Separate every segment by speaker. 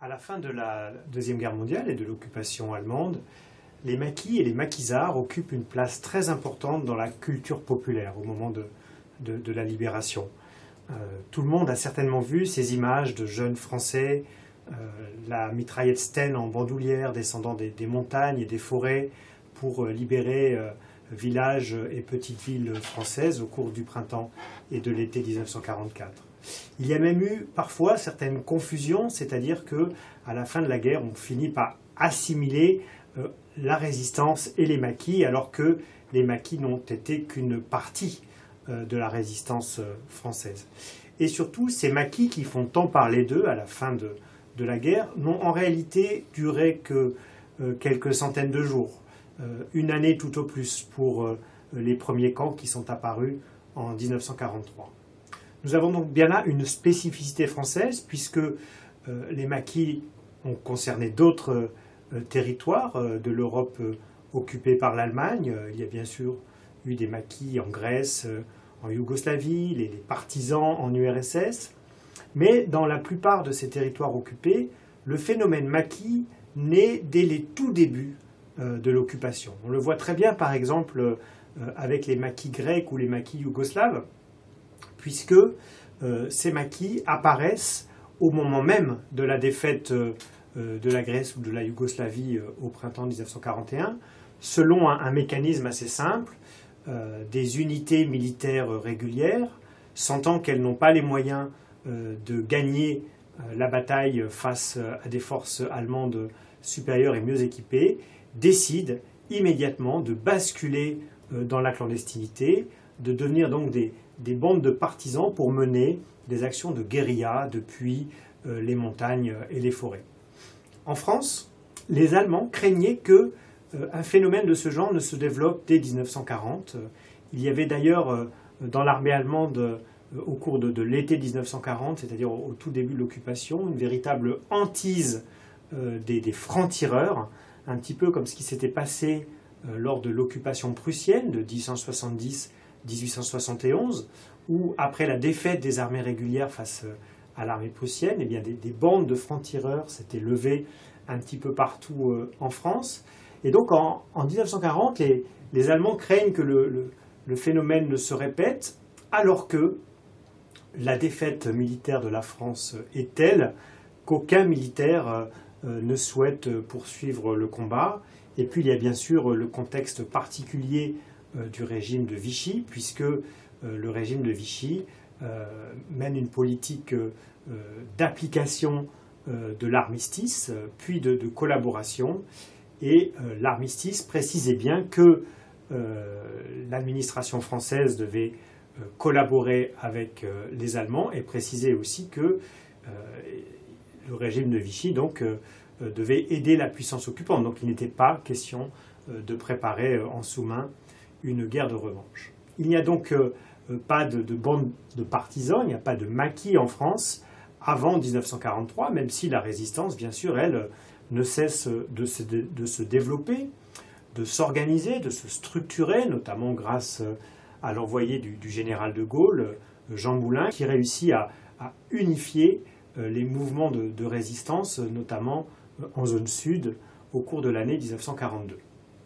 Speaker 1: À la fin de la Deuxième Guerre mondiale et de l'occupation allemande, les maquis et les maquisards occupent une place très importante dans la culture populaire au moment de la libération. Tout le monde a certainement vu ces images de jeunes Français, la mitraillette Sten en bandoulière descendant des montagnes et des forêts pour libérer villages et petites villes françaises au cours du printemps et de l'été 1944. Il y a même eu parfois certaines confusions, c'est-à-dire que à la fin de la guerre, on finit par assimiler la résistance et les maquis, alors que les maquis n'ont été qu'une partie de la résistance française. Et surtout, ces maquis qui font tant parler d'eux à la fin de la guerre n'ont en réalité duré que quelques centaines de jours, une année tout au plus pour les premiers camps qui sont apparus en 1943. Nous avons donc bien là une spécificité française, puisque les maquis ont concerné d'autres territoires de l'Europe occupée par l'Allemagne. Il y a bien sûr eu des maquis en Grèce, en Yougoslavie, les partisans en URSS. Mais dans la plupart de ces territoires occupés, le phénomène maquis naît dès les tout débuts de l'occupation. On le voit très bien par exemple avec les maquis grecs ou les maquis yougoslaves, puisque ces maquis apparaissent au moment même de la défaite de la Grèce ou de la Yougoslavie au printemps 1941, selon un mécanisme assez simple. Des unités militaires régulières, sentant qu'elles n'ont pas les moyens de gagner la bataille face à des forces allemandes supérieures et mieux équipées, décident immédiatement de basculer dans la clandestinité, de devenir donc des bandes de partisans pour mener des actions de guérilla depuis les montagnes et les forêts. En France, les Allemands craignaient qu'un phénomène de ce genre ne se développe dès 1940. Il y avait d'ailleurs dans l'armée allemande, au cours de l'été 1940, c'est-à-dire au tout début de l'occupation, une véritable hantise des francs-tireurs, un petit peu comme ce qui s'était passé lors de l'occupation prussienne de 1870-1871, où après la défaite des armées régulières face à l'armée prussienne, eh bien des bandes de francs-tireurs s'étaient levées un petit peu partout en France. Et donc en 1940, les Allemands craignent que le phénomène ne se répète, alors que la défaite militaire de la France est telle qu'aucun militaire ne souhaite poursuivre le combat. Et puis il y a bien sûr le contexte particulier du régime de Vichy, puisque le régime de Vichy mène une politique d'application de l'armistice, puis de collaboration. Et l'armistice précisait bien que l'administration française devait collaborer avec les Allemands, et précisait aussi que le régime de Vichy donc, devait aider la puissance occupante. Donc il n'était pas question de préparer en sous-main une guerre de revanche. Il n'y a donc pas de bande de partisans, il n'y a pas de maquis en France avant 1943, même si la résistance, bien sûr, elle, ne cesse de se développer, de s'organiser, de se structurer, notamment grâce à l'envoyé du général de Gaulle, Jean Moulin, qui réussit à unifier les mouvements de résistance, notamment en zone sud, au cours de l'année 1942.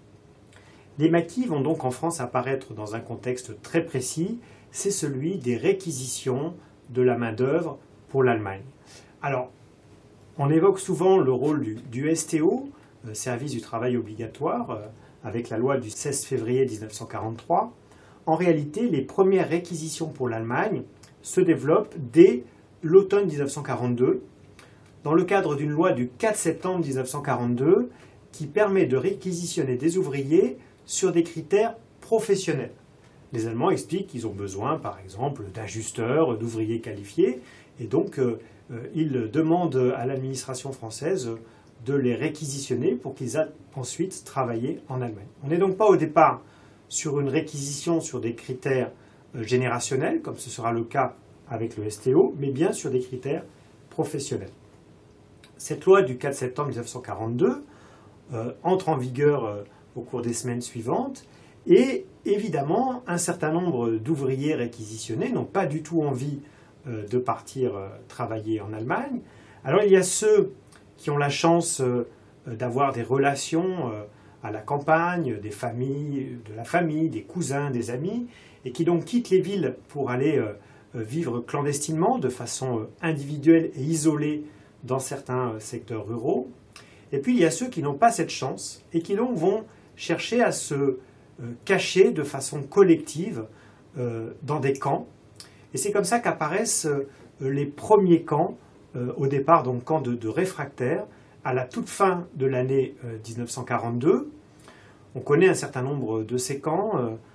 Speaker 1: Les maquis vont donc en France apparaître dans un contexte très précis, c'est celui des réquisitions de la main-d'œuvre pour l'Allemagne. Alors, on évoque souvent le rôle du STO, service du travail obligatoire, avec la loi du 16 février 1943. En réalité, les premières réquisitions pour l'Allemagne se développent dès l'automne 1942, dans le cadre d'une loi du 4 septembre 1942 qui permet de réquisitionner des ouvriers sur des critères professionnels. Les Allemands expliquent qu'ils ont besoin, par exemple, d'ajusteurs, d'ouvriers qualifiés, et donc ils demandent à l'administration française de les réquisitionner pour qu'ils aillent ensuite travailler en Allemagne. On n'est donc pas au départ sur une réquisition sur des critères générationnels, comme ce sera le cas avec le STO, mais bien sur des critères professionnels. Cette loi du 4 septembre 1942 entre en vigueur au cours des semaines suivantes, et évidemment, un certain nombre d'ouvriers réquisitionnés n'ont pas du tout envie de partir travailler en Allemagne. Alors il y a ceux qui ont la chance d'avoir des relations à la campagne, des familles, de la famille, des cousins, des amis, et qui donc quittent les villes pour aller vivre clandestinement, de façon individuelle et isolée dans certains secteurs ruraux. Et puis il y a ceux qui n'ont pas cette chance et qui donc vont chercher à se cacher de façon collective dans des camps. Et c'est comme ça qu'apparaissent les premiers camps, au départ donc camps de réfractaires, à la toute fin de l'année 1942. On connaît un certain nombre de ces camps,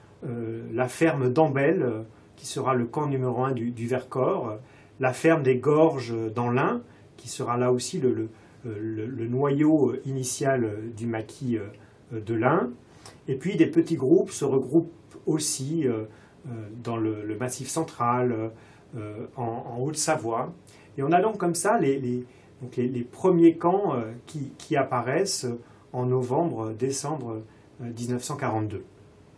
Speaker 1: la ferme d'Ambel, qui sera le camp numéro 1 du Vercors, la ferme des Gorges dans l'Ain, qui sera là aussi le noyau initial du maquis de l'Ain. Et puis des petits groupes se regroupent aussi dans le Massif central, en Haute-Savoie. Et on a donc comme ça les premiers camps qui apparaissent en novembre-décembre 1942.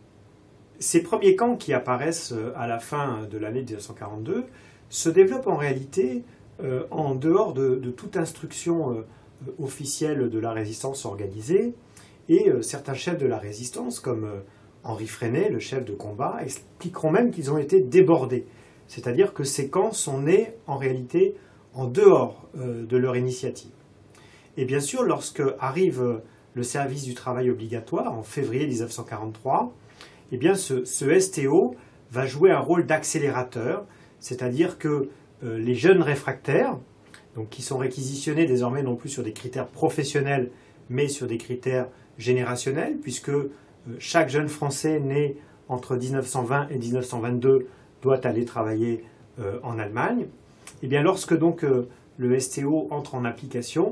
Speaker 1: Ces premiers camps qui apparaissent à la fin de l'année 1942 se développent en réalité en dehors de toute instruction officielle de la résistance organisée, et certains chefs de la résistance, comme Henri Freinet, le chef de combat, expliqueront même qu'ils ont été débordés. C'est-à-dire que ces camps sont nés en réalité en dehors de leur initiative. Et bien sûr, lorsque arrive le service du travail obligatoire en février 1943, eh bien ce STO va jouer un rôle d'accélérateur, c'est-à-dire que les jeunes réfractaires, donc qui sont réquisitionnés désormais non plus sur des critères professionnels, mais sur des critères générationnels, puisque chaque jeune Français né entre 1920 et 1922 doit aller travailler en Allemagne. Et bien lorsque donc le STO entre en application,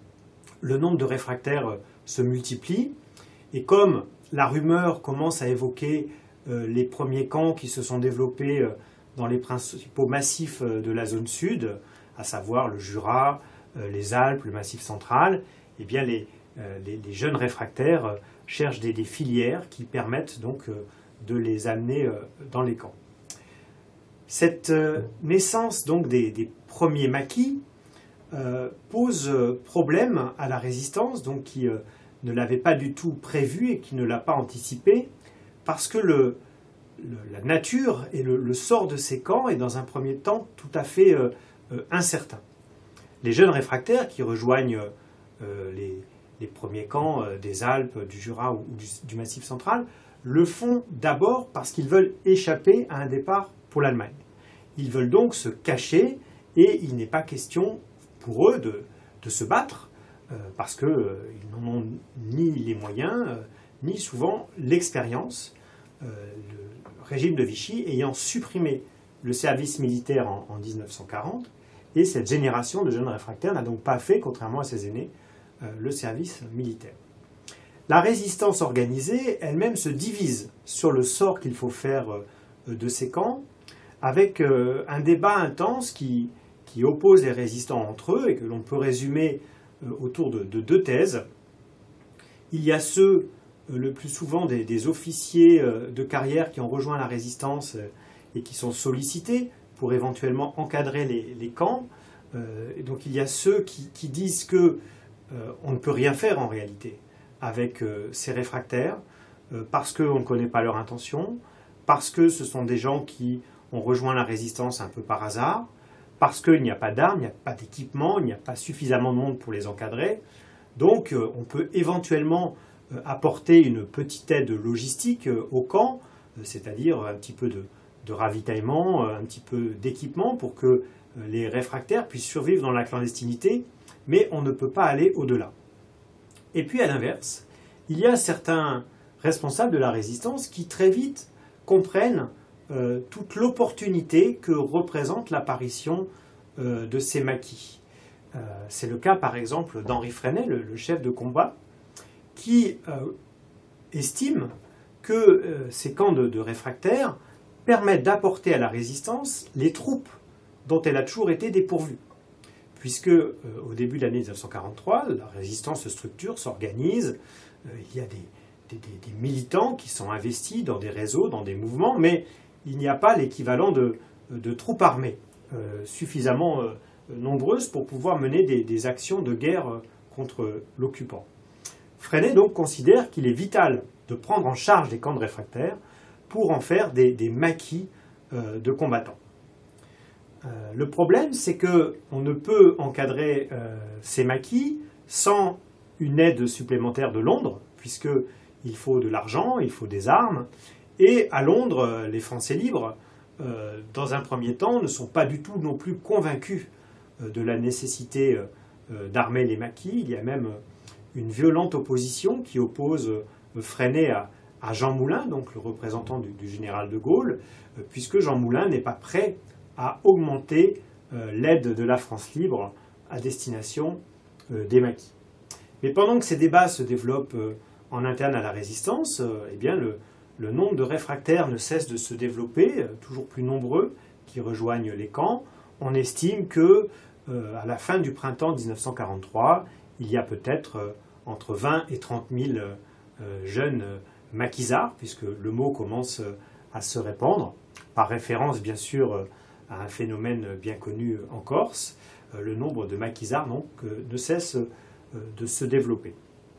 Speaker 1: le nombre de réfractaires se multiplie, et comme la rumeur commence à évoquer les premiers camps qui se sont développés dans les principaux massifs de la zone sud, à savoir le Jura, les Alpes, le Massif central, eh bien les jeunes réfractaires cherchent des filières qui permettent donc de les amener dans les camps. Cette naissance donc des premiers maquis pose problème à la résistance, donc qui ne l'avait pas du tout prévu et qui ne l'a pas anticipé, parce que la nature et le sort de ces camps est dans un premier temps tout à fait incertain. Les jeunes réfractaires qui rejoignent les premiers camps des Alpes, du Jura ou du Massif central le font d'abord parce qu'ils veulent échapper à un départ pour l'Allemagne. Ils veulent donc se cacher et il n'est pas question pour eux de se battre parce qu'ils n'en ont ni les moyens, ni souvent l'expérience. Le régime de Vichy ayant supprimé le service militaire en 1940, et cette génération de jeunes réfractaires n'a donc pas fait, contrairement à ses aînés, le service militaire. La résistance organisée elle-même se divise sur le sort qu'il faut faire de ces camps, avec un débat intense qui oppose les résistants entre eux et que l'on peut résumer autour de deux thèses. Il y a ceux, le plus souvent des officiers de carrière qui ont rejoint la résistance et qui sont sollicités pour éventuellement encadrer les camps. Et donc il y a ceux qui disent que on ne peut rien faire en réalité avec ces réfractaires parce qu'on ne connaît pas leur intention, parce que ce sont des gens qui ont rejoint la résistance un peu par hasard, parce qu'il n'y a pas d'armes, il n'y a pas d'équipement, il n'y a pas suffisamment de monde pour les encadrer. Donc on peut éventuellement apporter une petite aide logistique au camp, c'est-à-dire un petit peu de ravitaillement, un petit peu d'équipement pour que les réfractaires puissent survivre dans la clandestinité, mais on ne peut pas aller au-delà. Et puis à l'inverse, il y a certains responsables de la résistance qui très vite comprennent toute l'opportunité que représente l'apparition de ces maquis. C'est le cas par exemple d'Henri Freinet, le chef de combat, qui estime que ces camps de réfractaires permettent d'apporter à la résistance les troupes dont elle a toujours été dépourvue. Puisque au début de l'année 1943, la résistance se structure, s'organise, il y a des militants qui sont investis dans des réseaux, dans des mouvements, mais il n'y a pas l'équivalent de troupes armées suffisamment nombreuses pour pouvoir mener des actions de guerre contre l'occupant. Freinet donc considère qu'il est vital de prendre en charge les camps de réfractaires pour en faire des maquis de combattants. Le problème, c'est qu'on ne peut encadrer ces maquis sans une aide supplémentaire de Londres, puisqu'il faut de l'argent, il faut des armes, et à Londres, les Français libres, dans un premier temps, ne sont pas du tout non plus convaincus de la nécessité d'armer les maquis. Il y a même une violente opposition qui oppose Freinet à Jean Moulin, donc le représentant du général de Gaulle, puisque Jean Moulin n'est pas prêt à augmenter l'aide de la France libre à destination des maquis. Mais pendant que ces débats se développent en interne à la résistance, eh bien le nombre de réfractaires ne cesse de se développer, toujours plus nombreux, qui rejoignent les camps. On estime que à la fin du printemps 1943, il y a peut-être entre 20 et 30 000 jeunes maquisards, puisque le mot commence à se répandre, par référence bien sûr à un phénomène bien connu en Corse. Le nombre de maquisards donc, ne cesse de se développer.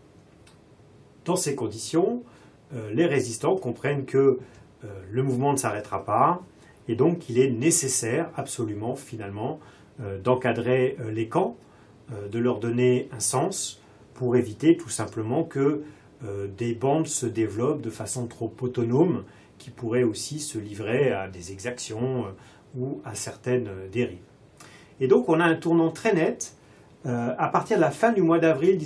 Speaker 1: Dans ces conditions, les résistants comprennent que le mouvement ne s'arrêtera pas et donc qu'il est nécessaire absolument finalement d'encadrer les camps, de leur donner un sens pour éviter tout simplement que des bandes se développent de façon trop autonome qui pourraient aussi se livrer à des exactions ou à certaines dérives. Et donc on a un tournant très net à partir de la fin du mois d'avril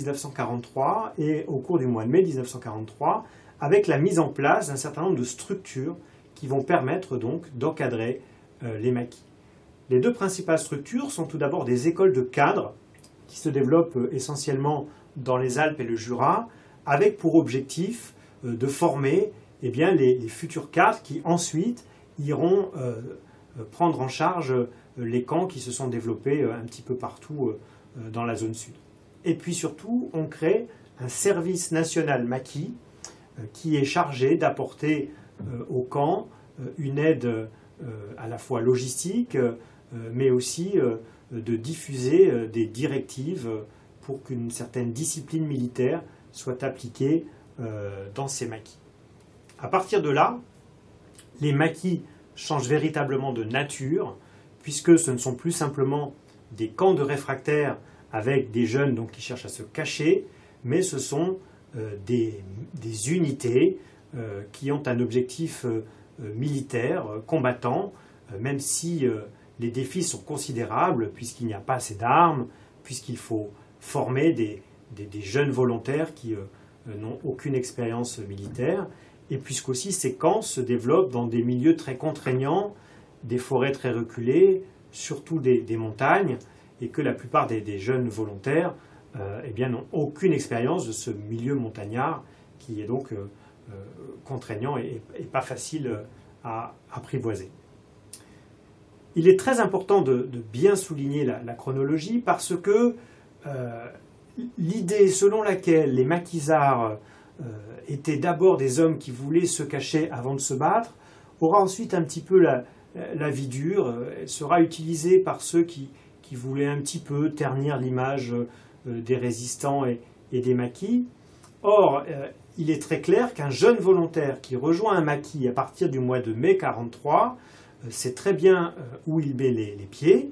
Speaker 1: 1943 et au cours du mois de mai 1943 avec la mise en place d'un certain nombre de structures qui vont permettre donc d'encadrer les maquis. Les deux principales structures sont tout d'abord des écoles de cadres qui se développent essentiellement dans les Alpes et le Jura, avec pour objectif de former eh bien, les futurs cadres qui ensuite iront prendre en charge les camps qui se sont développés un petit peu partout dans la zone sud. Et puis surtout, on crée un service national maquis qui est chargé d'apporter aux camps une aide à la fois logistique, mais aussi de diffuser des directives pour qu'une certaine discipline militaire soit appliquée dans ces maquis. À partir de là, les maquis changent véritablement de nature, puisque ce ne sont plus simplement des camps de réfractaires avec des jeunes donc, qui cherchent à se cacher, mais ce sont des unités qui ont un objectif militaire, combattant, même si les défis sont considérables, puisqu'il n'y a pas assez d'armes, puisqu'il faut former des jeunes volontaires qui n'ont aucune expérience militaire, et puisqu'aussi ces camps se développent dans des milieux très contraignants, des forêts très reculées, surtout des montagnes, et que la plupart des jeunes volontaires eh bien, n'ont aucune expérience de ce milieu montagnard qui est donc contraignant et pas facile à apprivoiser. Il est très important de bien souligner la chronologie parce que l'idée selon laquelle les maquisards étaient d'abord des hommes qui voulaient se cacher avant de se battre aura ensuite un petit peu la vie dure. Elle sera utilisée par ceux qui voulaient un petit peu ternir l'image des résistants et des maquis. Or, il est très clair qu'un jeune volontaire qui rejoint un maquis à partir du mois de mai 1943 sait très bien où il met les pieds.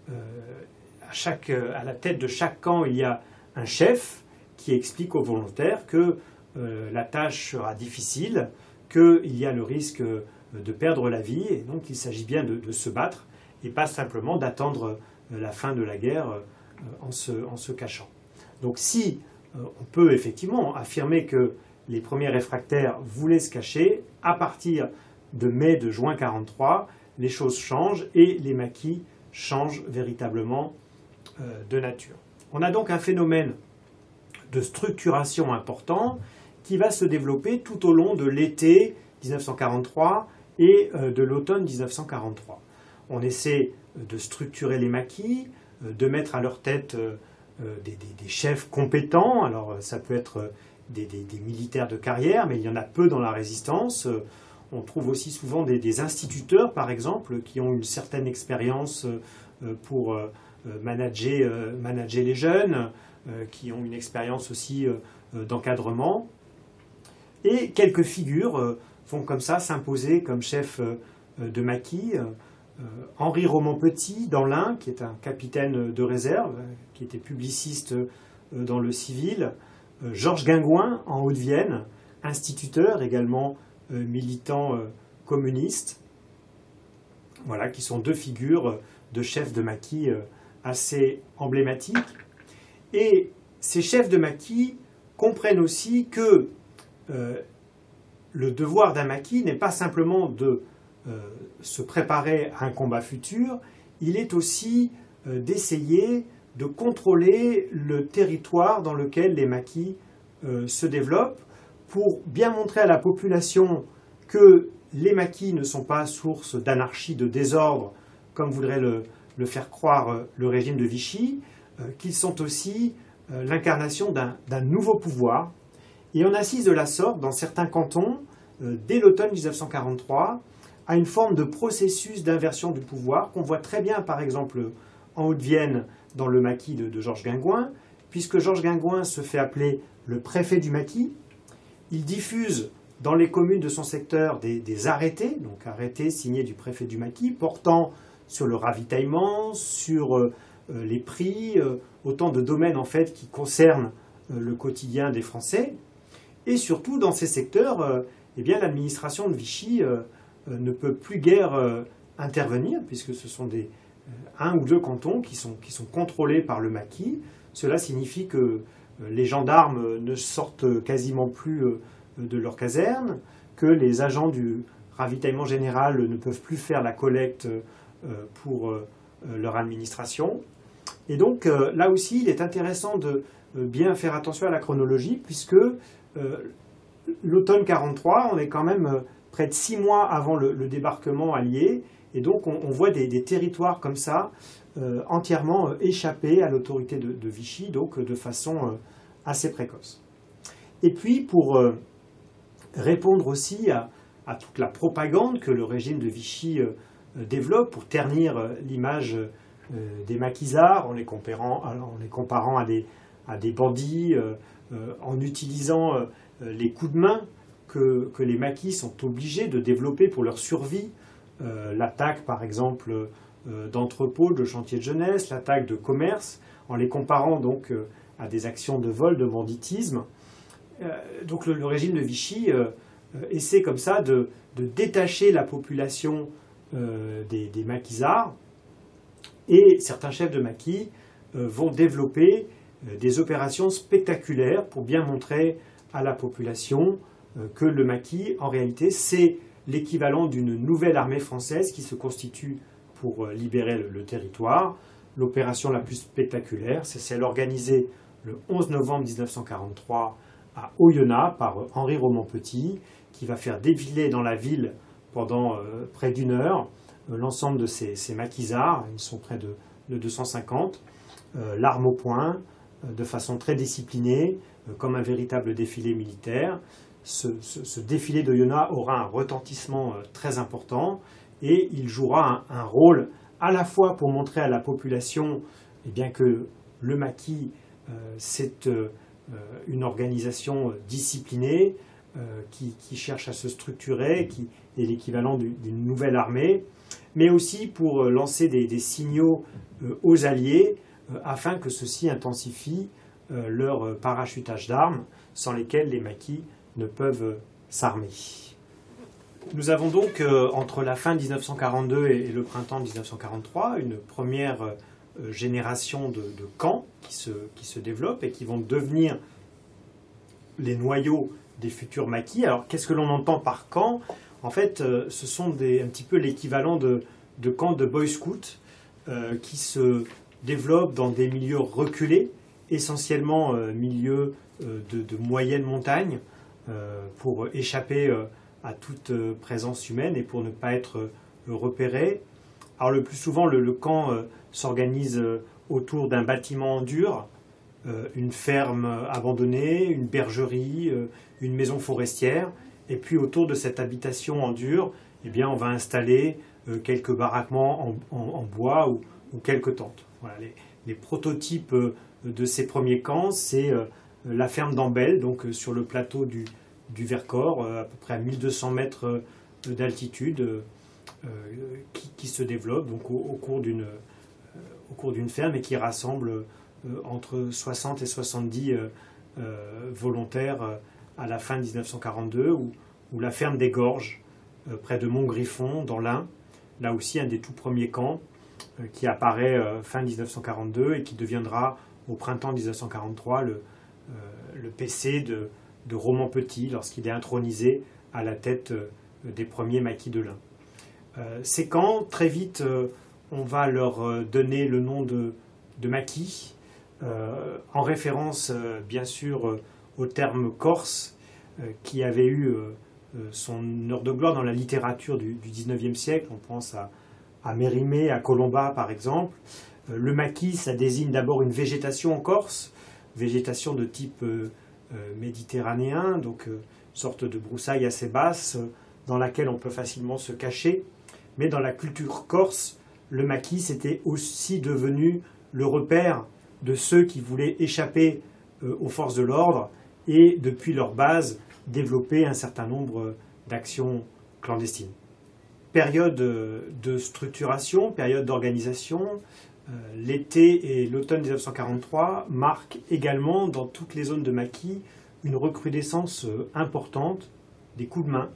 Speaker 1: À la tête de chaque camp, il y a un chef qui explique aux volontaires que la tâche sera difficile, qu'il y a le risque de perdre la vie, et donc il s'agit bien de se battre, et pas simplement d'attendre la fin de la guerre en se cachant. Donc si on peut effectivement affirmer que les premiers réfractaires voulaient se cacher, à partir de juin 1943, les choses changent et les maquis changent véritablement de nature. On a donc un phénomène de structuration important qui va se développer tout au long de l'été 1943 et de l'automne 1943. On essaie de structurer les maquis, de mettre à leur tête des chefs compétents. Alors ça peut être des militaires de carrière, mais il y en a peu dans la résistance. On trouve aussi souvent des instituteurs, par exemple, qui ont une certaine expérience pour manager les jeunes, qui ont une expérience aussi d'encadrement. Et quelques figures vont comme ça s'imposer comme chef de maquis. Henri Roman-Petit dans l'Ain, qui est un capitaine de réserve, qui était publiciste dans le civil. Georges Guingouin en Haute-Vienne, instituteur, également militant communiste. Voilà, qui sont deux figures de chefs de maquis assez emblématiques. Et ces chefs de maquis comprennent aussi que le devoir d'un maquis n'est pas simplement de se préparer à un combat futur, il est aussi d'essayer de contrôler le territoire dans lequel les maquis se développent pour bien montrer à la population que les maquis ne sont pas source d'anarchie, de désordre, comme voudrait le faire croire le régime de Vichy, qu'ils sont aussi l'incarnation d'un nouveau pouvoir. Et on assiste de la sorte, dans certains cantons, dès l'automne 1943, à une forme de processus d'inversion du pouvoir qu'on voit très bien, par exemple, en Haute-Vienne, dans le maquis de Georges Guingouin, puisque Georges Guingouin se fait appeler le préfet du maquis. Il diffuse dans les communes de son secteur des arrêtés, donc arrêtés signés du préfet du maquis, portant sur le ravitaillement, sur les prix, autant de domaines en fait qui concernent le quotidien des Français. Et surtout, dans ces secteurs, eh bien, l'administration de Vichy ne peut plus guère intervenir, puisque ce sont un ou deux cantons qui sont contrôlés par le maquis. Cela signifie que les gendarmes ne sortent quasiment plus de leur caserne, que les agents du ravitaillement général ne peuvent plus faire la collecte pour leur administration. Et donc, là aussi, il est intéressant de bien faire attention à la chronologie, puisque l'automne 43, on est quand même près de 6 mois avant le débarquement allié, et donc on voit des territoires comme ça, entièrement échappés à l'autorité de Vichy, donc de façon assez précoce. Et puis, pour répondre aussi à toute la propagande que le régime de Vichy développe pour ternir l'image des maquisards en les comparant à des bandits, en utilisant les coups de main que les maquis sont obligés de développer pour leur survie, l'attaque par exemple d'entrepôts, de chantiers de jeunesse, l'attaque de commerce, en les comparant donc à des actions de vol, de banditisme. Donc le régime de Vichy essaie comme ça de détacher la population des maquisards, et certains chefs de maquis vont développer des opérations spectaculaires pour bien montrer à la population que le maquis, en réalité, c'est l'équivalent d'une nouvelle armée française qui se constitue pour libérer le territoire. L'opération la plus spectaculaire, c'est celle organisée le 11 novembre 1943 à Oyonnax par Henri Roman-Petit, qui va faire défiler dans la ville pendant près d'1 heure l'ensemble de ces maquisards. Ils sont près de 250, l'arme au poing, de façon très disciplinée, comme un véritable défilé militaire. Ce défilé d'Oyonnax aura un retentissement très important, et il jouera un rôle à la fois pour montrer à la population eh bien, que le maquis, c'est une organisation disciplinée qui cherche à se structurer, qui est l'équivalent d'une nouvelle armée, mais aussi pour lancer des signaux aux alliés afin que ceux-ci intensifient leur parachutage d'armes, sans lesquels les maquis ne peuvent s'armer. Nous avons donc, entre la fin 1942 et le printemps 1943, une première génération de camps qui se développent et qui vont devenir les noyaux des futurs maquis. Alors, qu'est-ce que l'on entend par camp ? En fait, ce sont un petit peu l'équivalent de camps de boy scouts qui se développent dans des milieux reculés, essentiellement milieux de moyenne montagne, pour échapper à toute présence humaine et pour ne pas être repéré. Alors le plus souvent, le camp s'organise autour d'un bâtiment en dur, une ferme abandonnée, une bergerie, une maison forestière, et puis autour de cette habitation en dur, eh bien, on va installer quelques baraquements en bois ou quelques tentes. Voilà, les prototypes de ces premiers camps, c'est la ferme d'Ambel, donc sur le plateau du Vercors, à peu près à 1200 mètres d'altitude, qui se développe donc au cours d'une ferme et qui rassemble entre 60 et 70 volontaires à la fin 1942, ou la ferme des Gorges, près de Montgriffon, dans l'Ain, là aussi un des tout premiers camps, qui apparaît fin 1942 et qui deviendra au printemps 1943 le PC de Roman Petit lorsqu'il est intronisé à la tête des premiers maquis de l'Ain. Ces camps, très vite, on va leur donner le nom de maquis, en référence bien sûr au terme corse, qui avait eu son heure de gloire dans la littérature du XIXe siècle. On pense à Mérimée, à Colomba par exemple. Le maquis, ça désigne d'abord une végétation en Corse, végétation de type méditerranéen, donc une sorte de broussaille assez basse dans laquelle on peut facilement se cacher. Mais dans la culture corse, le maquis était aussi devenu le repère de ceux qui voulaient échapper aux forces de l'ordre et, depuis leur base, développer un certain nombre d'actions clandestines. Période de structuration, période d'organisation, l'été et l'automne 1943 marquent également dans toutes les zones de maquis une recrudescence importante des coups de main,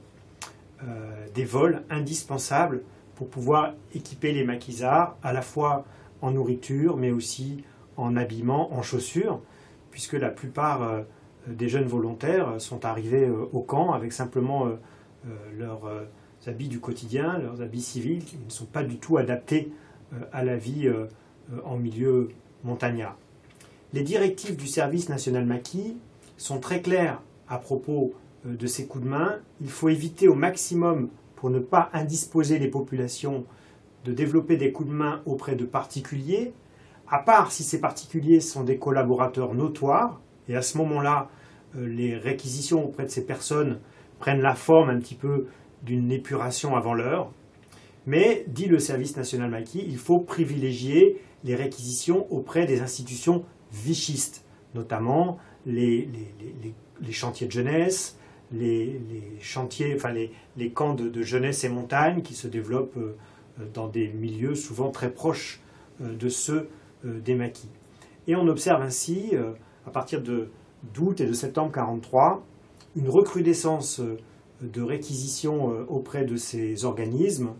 Speaker 1: des vols indispensables pour pouvoir équiper les maquisards à la fois en nourriture mais aussi en habillement, en chaussures, puisque la plupart des jeunes volontaires sont arrivés au camp avec simplement leurs habits du quotidien, leurs habits civils, qui ne sont pas du tout adaptés à la vie en milieu montagnard. Les directives du service national maquis sont très claires à propos de ces coups de main. Il faut éviter au maximum, pour ne pas indisposer les populations, de développer des coups de main auprès de particuliers, à part si ces particuliers sont des collaborateurs notoires, et à ce moment-là, les réquisitions auprès de ces personnes prennent la forme un petit peu d'une épuration avant l'heure. Mais, dit le service national maquis, il faut privilégier les réquisitions auprès des institutions vichistes, notamment les chantiers de jeunesse, les chantiers, enfin les camps de jeunesse et montagne qui se développent dans des milieux souvent très proches de ceux des maquis. Et on observe ainsi, à partir d'août et de septembre 1943, une recrudescence de réquisitions auprès de ces organismes,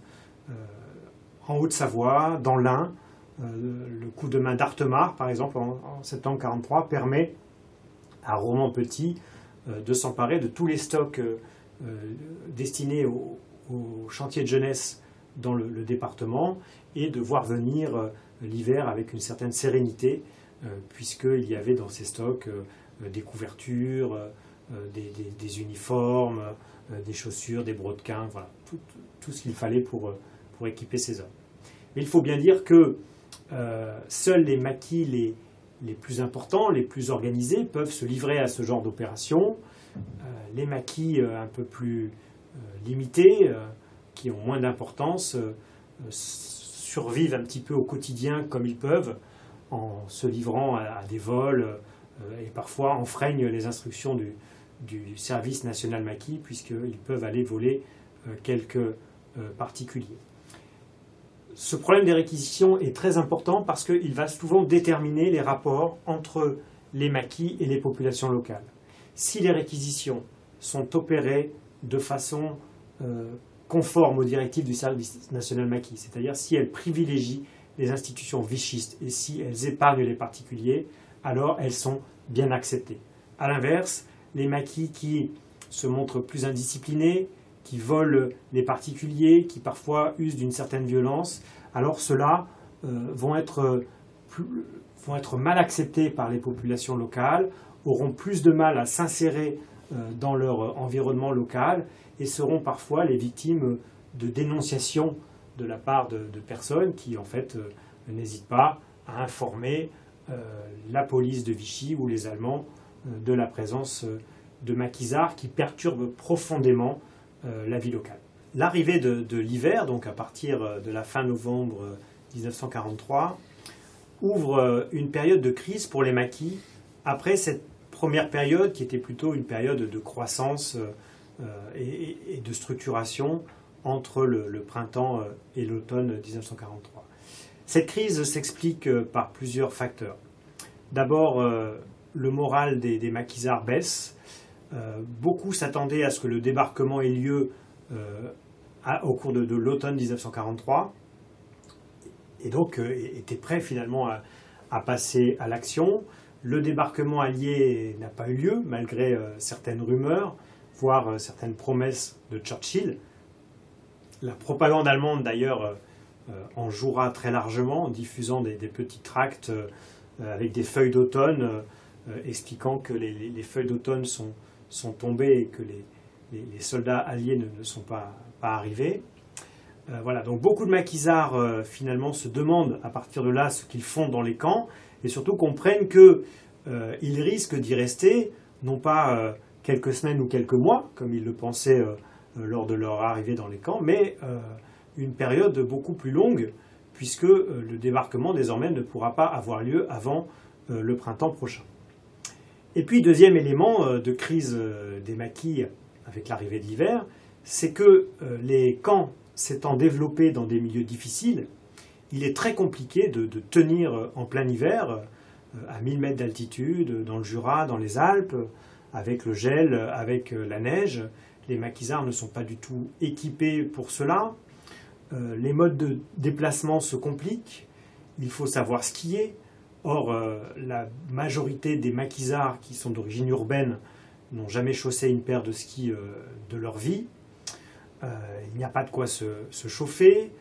Speaker 1: en Haute-Savoie, dans l'Ain. Le coup de main d'Artemar, par exemple, en septembre 1943, permet à Roman Petit de s'emparer de tous les stocks destinés aux chantiers de jeunesse dans le département et de voir venir l'hiver avec une certaine sérénité, puisqu'il y avait dans ces stocks des couvertures, des uniformes, des chaussures, des brodequins, voilà, tout ce qu'il fallait pour équiper ces hommes. Mais il faut bien dire que seuls les maquis les plus importants, les plus organisés, peuvent se livrer à ce genre d'opération. Les maquis un peu plus limités, qui ont moins d'importance, survivent un petit peu au quotidien comme ils peuvent, en se livrant à des vols, et parfois enfreignent les instructions du service national maquis, puisqu'ils peuvent aller voler quelques particuliers. Ce problème des réquisitions est très important parce qu'il va souvent déterminer les rapports entre les maquis et les populations locales. Si les réquisitions sont opérées de façon conforme aux directives du service national maquis, c'est-à-dire si elles privilégient les institutions vichistes et si elles épargnent les particuliers, alors elles sont bien acceptées. A l'inverse, les maquis qui se montrent plus indisciplinés, qui volent les particuliers, qui parfois usent d'une certaine violence, alors ceux-là vont être mal acceptés par les populations locales, auront plus de mal à s'insérer dans leur environnement local et seront parfois les victimes de dénonciations de la part de personnes qui, en fait, n'hésitent pas à informer la police de Vichy ou les Allemands de la présence de maquisards qui perturbent profondément la vie locale. L'arrivée de l'hiver, donc à partir de la fin novembre 1943, ouvre une période de crise pour les maquis, après cette première période qui était plutôt une période de croissance et de structuration entre le printemps et l'automne 1943. Cette crise s'explique par plusieurs facteurs. D'abord, le moral des maquisards baisse. Beaucoup s'attendaient à ce que le débarquement ait lieu au cours de l'automne 1943 et donc étaient prêts finalement à passer à l'action. Le débarquement allié n'a pas eu lieu malgré certaines rumeurs, voire certaines promesses de Churchill. La propagande allemande d'ailleurs en jouera très largement en diffusant des petits tracts avec des feuilles d'automne expliquant que les feuilles d'automne sont tombées et que les soldats alliés ne sont pas arrivés. Voilà, donc beaucoup de maquisards finalement se demandent à partir de là ce qu'ils font dans les camps et surtout comprennent qu'ils risquent d'y rester, non pas quelques semaines ou quelques mois, comme ils le pensaient lors de leur arrivée dans les camps, mais une période beaucoup plus longue, puisque le débarquement désormais ne pourra pas avoir lieu avant le printemps prochain. Et puis, deuxième élément de crise des maquis avec l'arrivée de l'hiver, c'est que les camps s'étant développés dans des milieux difficiles, il est très compliqué de tenir en plein hiver, à 1000 mètres d'altitude, dans le Jura, dans les Alpes, avec le gel, avec la neige. Les maquisards ne sont pas du tout équipés pour cela. Les modes de déplacement se compliquent. Il faut savoir skier. Or, la majorité des maquisards qui sont d'origine urbaine n'ont jamais chaussé une paire de skis de leur vie. Il n'y a pas de quoi se chauffer.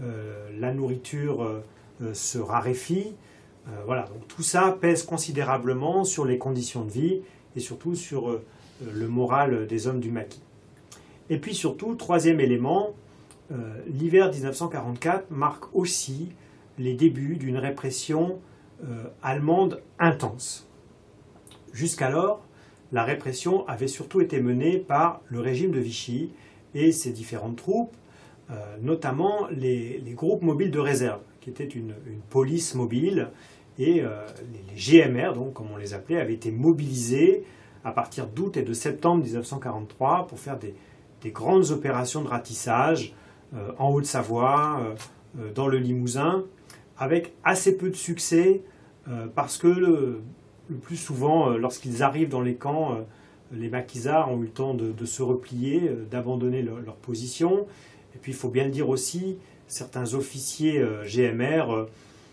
Speaker 1: La nourriture se raréfie. Voilà, donc tout ça pèse considérablement sur les conditions de vie et surtout sur le moral des hommes du maquis. Et puis surtout, troisième élément, l'hiver 1944 marque aussi les débuts d'une répression allemande intense. Jusqu'alors, la répression avait surtout été menée par le régime de Vichy et ses différentes troupes, notamment les groupes mobiles de réserve, qui étaient une police mobile, et les GMR, donc, comme on les appelait, avaient été mobilisés à partir d'août et de septembre 1943 pour faire des grandes opérations de ratissage en Haute-Savoie, dans le Limousin, avec assez peu de succès, parce que le plus souvent, lorsqu'ils arrivent dans les camps, les maquisards ont eu le temps de se replier, d'abandonner leur position. Et puis il faut bien le dire aussi, certains officiers GMR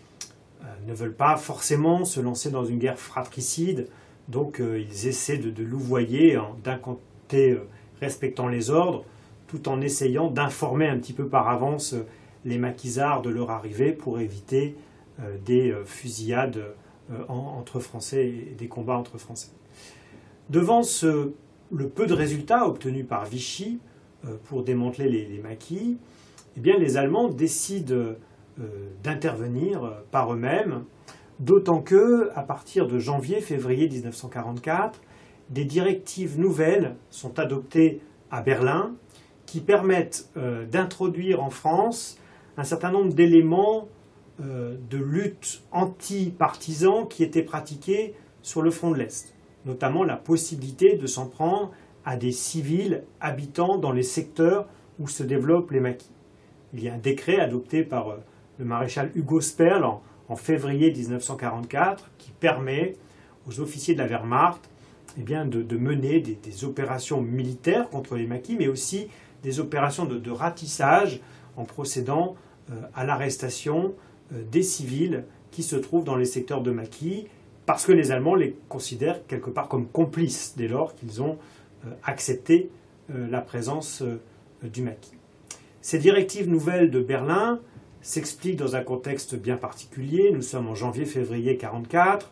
Speaker 1: ne veulent pas forcément se lancer dans une guerre fratricide, donc ils essaient de louvoyer d'un côté respectant les ordres, tout en essayant d'informer un petit peu par avance les maquisards de leur arrivée pour éviter des fusillades entre Français et des combats entre Français. Devant le peu de résultats obtenus par Vichy pour démanteler les maquis, eh bien, les Allemands décident d'intervenir par eux-mêmes, d'autant que, à partir de janvier-février 1944, des directives nouvelles sont adoptées à Berlin qui permettent d'introduire en France un certain nombre d'éléments de lutte anti-partisans qui étaient pratiqués sur le front de l'Est, notamment la possibilité de s'en prendre à des civils habitant dans les secteurs où se développent les maquis. Il y a un décret adopté par le maréchal Hugo Sperl en février 1944 qui permet aux officiers de la Wehrmacht de mener des opérations militaires contre les maquis, mais aussi des opérations de ratissage en procédant à l'arrestation des civils qui se trouvent dans les secteurs de maquis, parce que les Allemands les considèrent quelque part comme complices dès lors qu'ils ont accepté la présence du maquis. Ces directives nouvelles de Berlin s'expliquent dans un contexte bien particulier. Nous sommes en janvier-février 1944.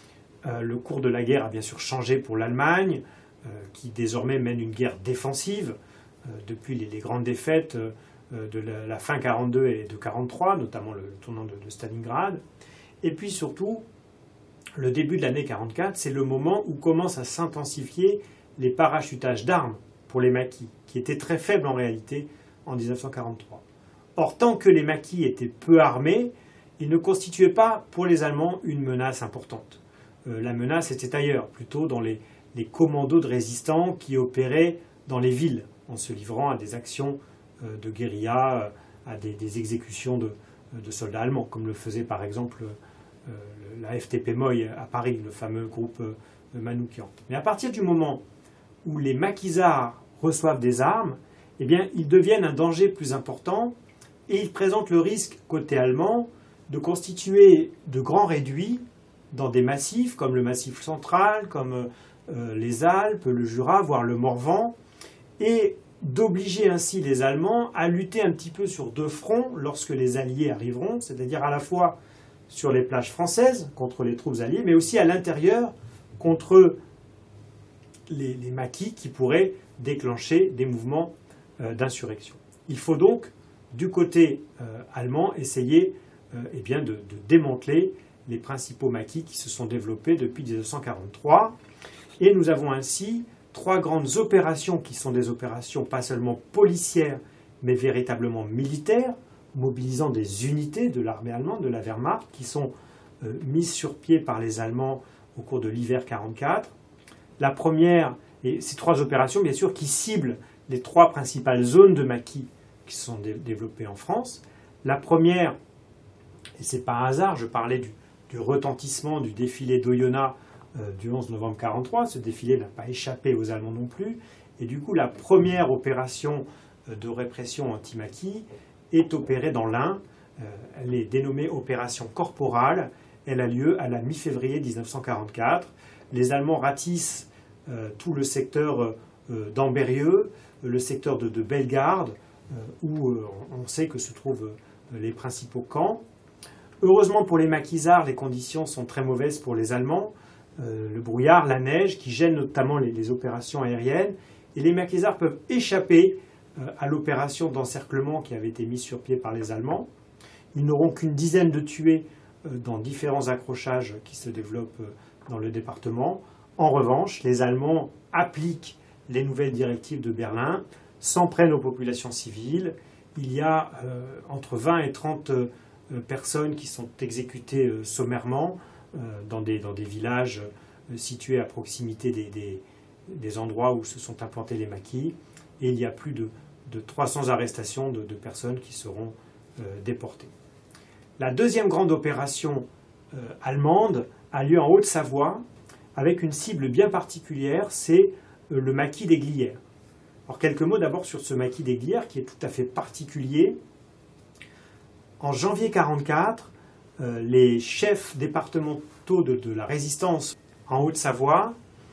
Speaker 1: Le cours de la guerre a bien sûr changé pour l'Allemagne, qui désormais mène une guerre défensive depuis les grandes défaites de la fin 1942 et de 1943, notamment le tournant de Stalingrad. Et puis surtout, le début de l'année 1944, c'est le moment où commencent à s'intensifier les parachutages d'armes pour les maquis, qui étaient très faibles en réalité en 1943. Or, tant que les maquis étaient peu armés, ils ne constituaient pas pour les Allemands une menace importante. La menace était ailleurs, plutôt dans les commandos de résistants qui opéraient dans les villes, en se livrant à des actions de guérilla, à des exécutions de soldats allemands, comme le faisait par exemple la FTP Moy à Paris, le fameux groupe Manoukian. Mais à partir du moment où les maquisards reçoivent des armes, eh bien, ils deviennent un danger plus important et ils présentent le risque, côté allemand, de constituer de grands réduits dans des massifs comme le Massif central, comme les Alpes, le Jura, voire le Morvan, et d'obliger ainsi les Allemands à lutter un petit peu sur deux fronts lorsque les Alliés arriveront, c'est-à-dire à la fois sur les plages françaises contre les troupes alliées, mais aussi à l'intérieur contre les maquis qui pourraient déclencher des mouvements d'insurrection. Il faut donc, du côté allemand, essayer eh bien, de démanteler les principaux maquis qui se sont développés depuis 1943. Et nous avons ainsi trois grandes opérations qui sont des opérations pas seulement policières, mais véritablement militaires, mobilisant des unités de l'armée allemande, de la Wehrmacht, qui sont mises sur pied par les Allemands au cours de l'hiver 1944. La première, et ces trois opérations, bien sûr, qui ciblent les trois principales zones de maquis qui se sont développées en France. La première, et c'est pas un hasard, je parlais du retentissement du défilé d'Oyonnax du 11 novembre 1943. Ce défilé n'a pas échappé aux Allemands non plus. Et du coup, la première opération de répression anti-maquis est opérée dans l'Ain. Elle est dénommée Opération Corporale. Elle a lieu à la mi-février 1944. Les Allemands ratissent tout le secteur d'Ambérieu, le secteur de Bellegarde, où on sait que se trouvent les principaux camps. Heureusement pour les maquisards, les conditions sont très mauvaises pour les Allemands. Le brouillard, la neige, qui gênent notamment les opérations aériennes. Et les maquisards peuvent échapper à l'opération d'encerclement qui avait été mise sur pied par les Allemands. Ils n'auront qu'une dizaine de tués dans différents accrochages qui se développent dans le département. En revanche, les Allemands appliquent les nouvelles directives de Berlin, s'en prennent aux populations civiles. Il y a entre 20 et 30 personnes qui sont exécutées sommairement dans des villages situés à proximité des endroits où se sont implantés les maquis. Et il y a plus de 300 arrestations de personnes qui seront déportées. La deuxième grande opération allemande a lieu en Haute-Savoie avec une cible bien particulière, c'est le maquis des Glières. Alors quelques mots d'abord sur ce maquis des Glières qui est tout à fait particulier. En janvier 1944, les chefs départementaux de la résistance en Haute-Savoie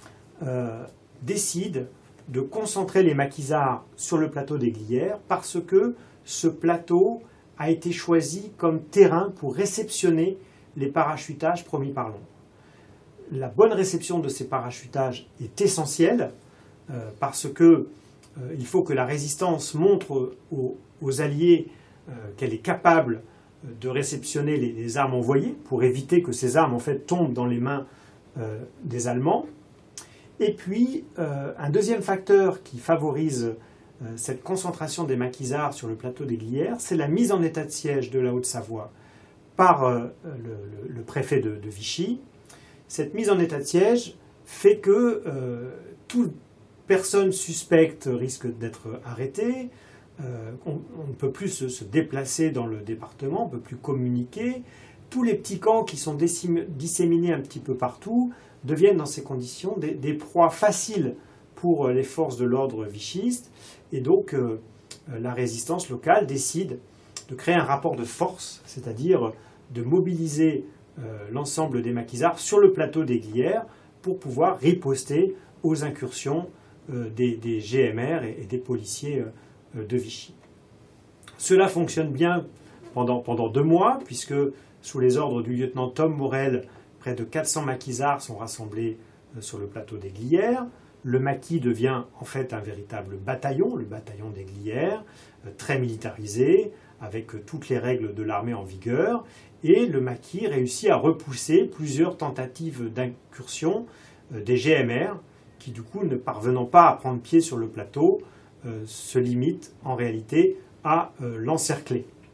Speaker 1: décident de concentrer les maquisards sur le plateau des Glières parce que ce plateau a été choisi comme terrain pour réceptionner les parachutages promis par Londres. La bonne réception de ces parachutages est essentielle parce que il faut que la résistance montre aux Alliés qu'elle est capable de réceptionner les armes envoyées pour éviter que ces armes en fait tombent dans les mains des Allemands. Et puis, un deuxième facteur qui favorise cette concentration des maquisards sur le plateau des Glières, c'est la mise en état de siège de la Haute-Savoie par le préfet de Vichy. Cette mise en état de siège fait que toute personne suspecte risque d'être arrêtée, on ne peut plus se déplacer dans le département, on ne peut plus communiquer. Tous les petits camps qui sont disséminés un petit peu partout deviennent dans ces conditions des proies faciles pour les forces de l'ordre vichistes. Et donc la résistance locale décide de créer un rapport de force, c'est-à-dire de mobiliser l'ensemble des maquisards sur le plateau des Glières pour pouvoir riposter aux incursions des GMR et des policiers de Vichy. Cela fonctionne bien pendant 2 mois, puisque sous les ordres du lieutenant Tom Morel, près de 400 maquisards sont rassemblés sur le plateau des Glières. Le maquis devient en fait un véritable bataillon, le bataillon des Glières, très militarisé, avec toutes les règles de l'armée en vigueur. Et le maquis réussit à repousser plusieurs tentatives d'incursion des GMR, qui du coup, ne parvenant pas à prendre pied sur le plateau, se limitent en réalité à l'encercler.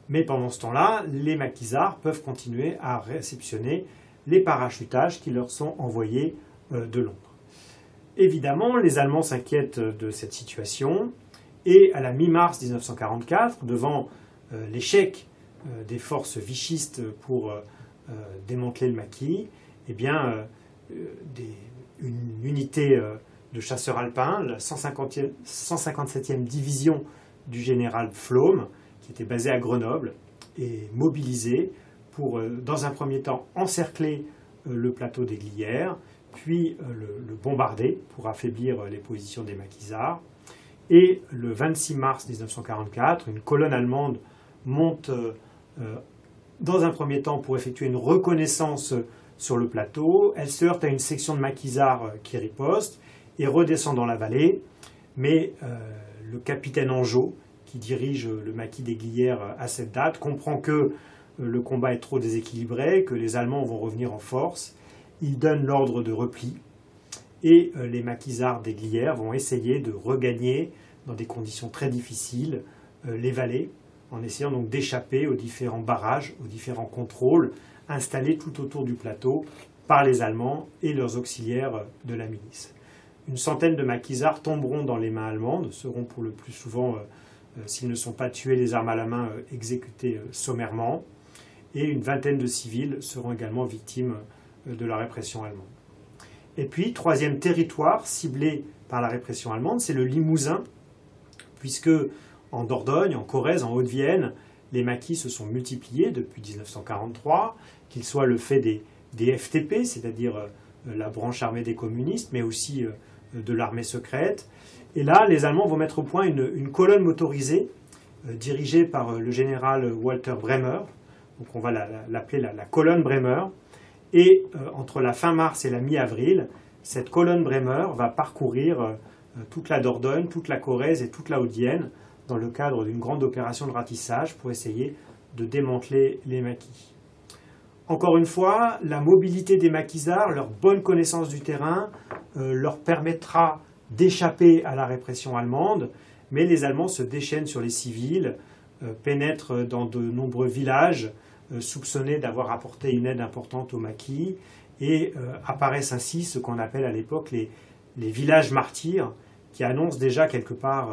Speaker 1: Mais pendant ce temps-là, les maquisards peuvent continuer à réceptionner les parachutages qui leur sont envoyés de Londres. Évidemment, les Allemands s'inquiètent de cette situation et à la mi-mars 1944, devant l'échec des forces vichistes pour démanteler le maquis, eh bien, une unité de chasseurs alpins, la 157e division du général Pflaum, qui était basée à Grenoble, est mobilisée pour, dans un premier temps, encercler le plateau des Glières, puis le bombarder pour affaiblir les positions des maquisards. Et le 26 mars 1944, une colonne allemande monte dans un premier temps pour effectuer une reconnaissance sur le plateau. Elle se heurte à une section de maquisards qui riposte et redescend dans la vallée. Mais le capitaine Angeau, qui dirige le maquis des Glières à cette date, comprend que le combat est trop déséquilibré, que les Allemands vont revenir en force. Il donne l'ordre de repli et les maquisards des Glières vont essayer de regagner dans des conditions très difficiles les vallées, en essayant donc d'échapper aux différents barrages, aux différents contrôles installés tout autour du plateau par les Allemands et leurs auxiliaires de la milice. Une centaine de maquisards tomberont dans les mains allemandes, seront pour le plus souvent, s'ils ne sont pas tués les armes à la main, exécutés sommairement, et une vingtaine de civils seront également victimes de la répression allemande. Et puis, troisième territoire ciblé par la répression allemande, c'est le Limousin, puisque en Dordogne, en Corrèze, en Haute-Vienne, les maquis se sont multipliés depuis 1943, qu'ils soient le fait des FTP, c'est-à-dire la branche armée des communistes, mais aussi de l'armée secrète. Et là, les Allemands vont mettre au point une colonne motorisée dirigée par le général Walter Bremer. Donc on va l'appeler la colonne Bremer. Et entre la fin mars et la mi-avril, cette colonne Bremer va parcourir toute la Dordogne, toute la Corrèze et toute la Haute-Vienne dans le cadre d'une grande opération de ratissage pour essayer de démanteler les maquis. Encore une fois, la mobilité des maquisards, leur bonne connaissance du terrain, leur permettra d'échapper à la répression allemande, mais les Allemands se déchaînent sur les civils, pénètrent dans de nombreux villages, soupçonnés d'avoir apporté une aide importante aux maquis, et apparaissent ainsi ce qu'on appelle à l'époque les villages martyrs, qui annoncent déjà quelque part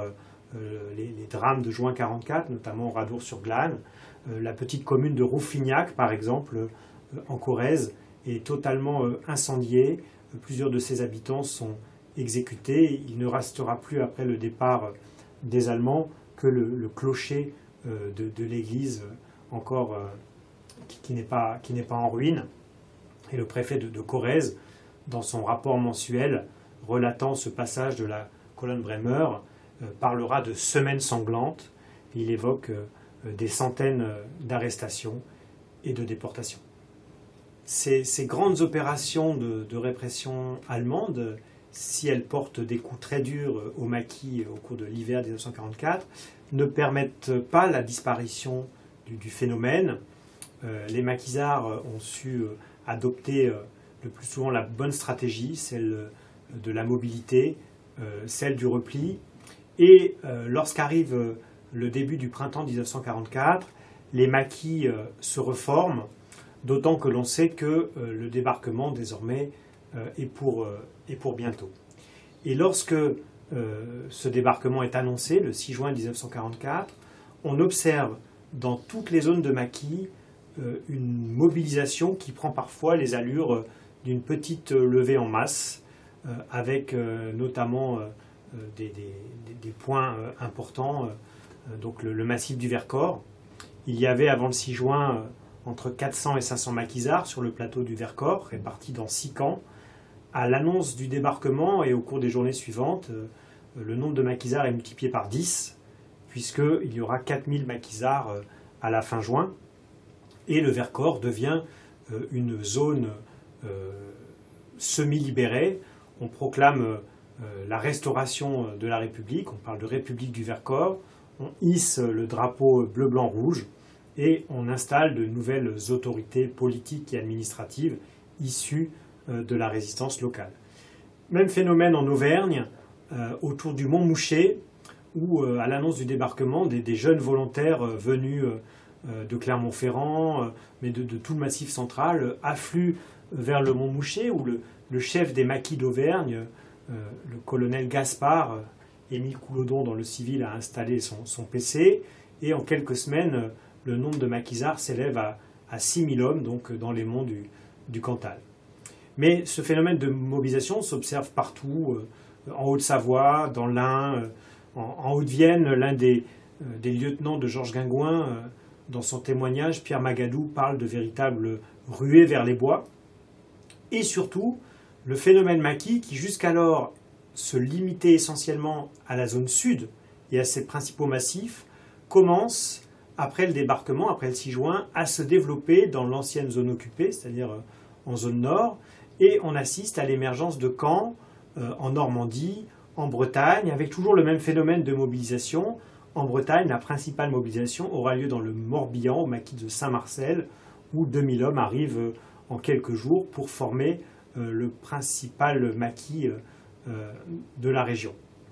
Speaker 1: les drames de juin 1944, notamment Radour-sur-Glane. La petite commune de Rouffignac, par exemple, en Corrèze, est totalement incendiée. Plusieurs de ses habitants sont exécutés. Il ne restera plus, après le départ des Allemands, que le clocher de l'église encore qui n'est pas en ruine. Et le préfet de Corrèze, dans son rapport mensuel relatant ce passage de la colonne Bremer, parlera de semaines sanglantes. Il évoque des centaines d'arrestations et de déportations. Ces grandes opérations de répression allemande, si elles portent des coups très durs aux maquis au cours de l'hiver 1944, ne permettent pas la disparition du phénomène. Les maquisards ont su adopter le plus souvent la bonne stratégie, celle de la mobilité, celle du repli. Et lorsqu'arrive le début du printemps 1944, les maquis se reforment, d'autant que l'on sait que le débarquement désormais est pour bientôt. Et lorsque ce débarquement est annoncé, le 6 juin 1944, on observe dans toutes les zones de maquis une mobilisation qui prend parfois les allures d'une petite levée en masse, avec notamment des points importants, donc le massif du Vercors. Il y avait avant le 6 juin entre 400 et 500 maquisards sur le plateau du Vercors, répartis dans 6 camps. À l'annonce du débarquement et au cours des journées suivantes, le nombre de maquisards est multiplié par 10, puisqu'il y aura 4000 maquisards à la fin juin. Et le Vercors devient une zone semi-libérée. On proclame la restauration de la République, on parle de République du Vercors, on hisse le drapeau bleu-blanc-rouge et on installe de nouvelles autorités politiques et administratives issues de la résistance locale. Même phénomène en Auvergne, autour du Mont Mouchet, où à l'annonce du débarquement, des jeunes volontaires venus de Clermont-Ferrand, mais de tout le Massif central, affluent vers le Mont Mouchet, où le chef des maquis d'Auvergne, le colonel Gaspard, Émile Coulodon dans le civil, a installé son PC, et en quelques semaines, le nombre de maquisards s'élève à 6000 hommes, donc dans les monts du Cantal. Mais ce phénomène de mobilisation s'observe partout, en Haute-Savoie, dans l'Ain, en Haute-Vienne. L'un des lieutenants de Georges Guingouin, dans son témoignage, Pierre Magadou, parle de véritables ruées vers les bois. Et surtout, le phénomène maquis, qui jusqu'alors se limitait essentiellement à la zone sud et à ses principaux massifs, commence, après le débarquement, après le 6 juin, à se développer dans l'ancienne zone occupée, c'est-à-dire en zone nord, et on assiste à l'émergence de camps en Normandie, en Bretagne, avec toujours le même phénomène de mobilisation. En Bretagne, la principale mobilisation aura lieu dans le Morbihan, au maquis de Saint-Marcel, où 2000 hommes arrivent en quelques jours pour former le principal maquis de la région.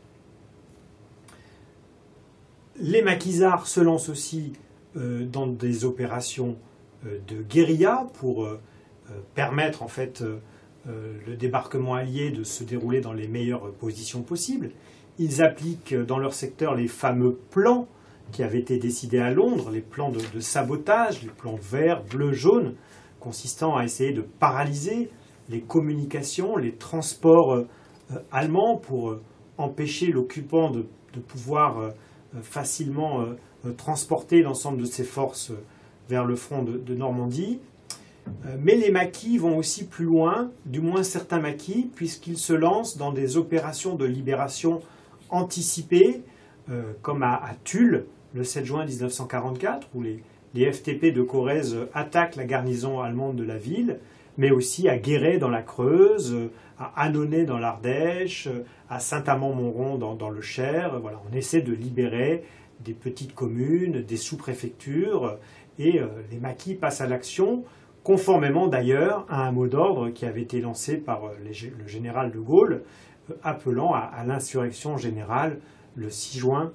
Speaker 1: Les maquisards se lancent aussi dans des opérations de guérilla pour permettre en fait le débarquement allié de se dérouler dans les meilleures positions possibles. Ils appliquent dans leur secteur les fameux plans qui avaient été décidés à Londres, les plans de sabotage, les plans verts, bleus, jaunes, consistant à essayer de paralyser les communications, les transports allemands pour empêcher l'occupant de pouvoir facilement transporter l'ensemble de ses forces vers le front de Normandie. Mais les maquis vont aussi plus loin, du moins certains maquis, puisqu'ils se lancent dans des opérations de libération anticipées, comme à Tulle, le 7 juin 1944, où les FTP de Corrèze attaquent la garnison allemande de la ville, mais aussi à Guéret dans la Creuse, à Annonay dans l'Ardèche, à Saint-Amand-Montrond dans le Cher. Voilà, on essaie de libérer des petites communes, des sous-préfectures, et les maquis passent à l'action, conformément d'ailleurs à un mot d'ordre qui avait été lancé par le général de Gaulle, appelant à l'insurrection générale le 6 juin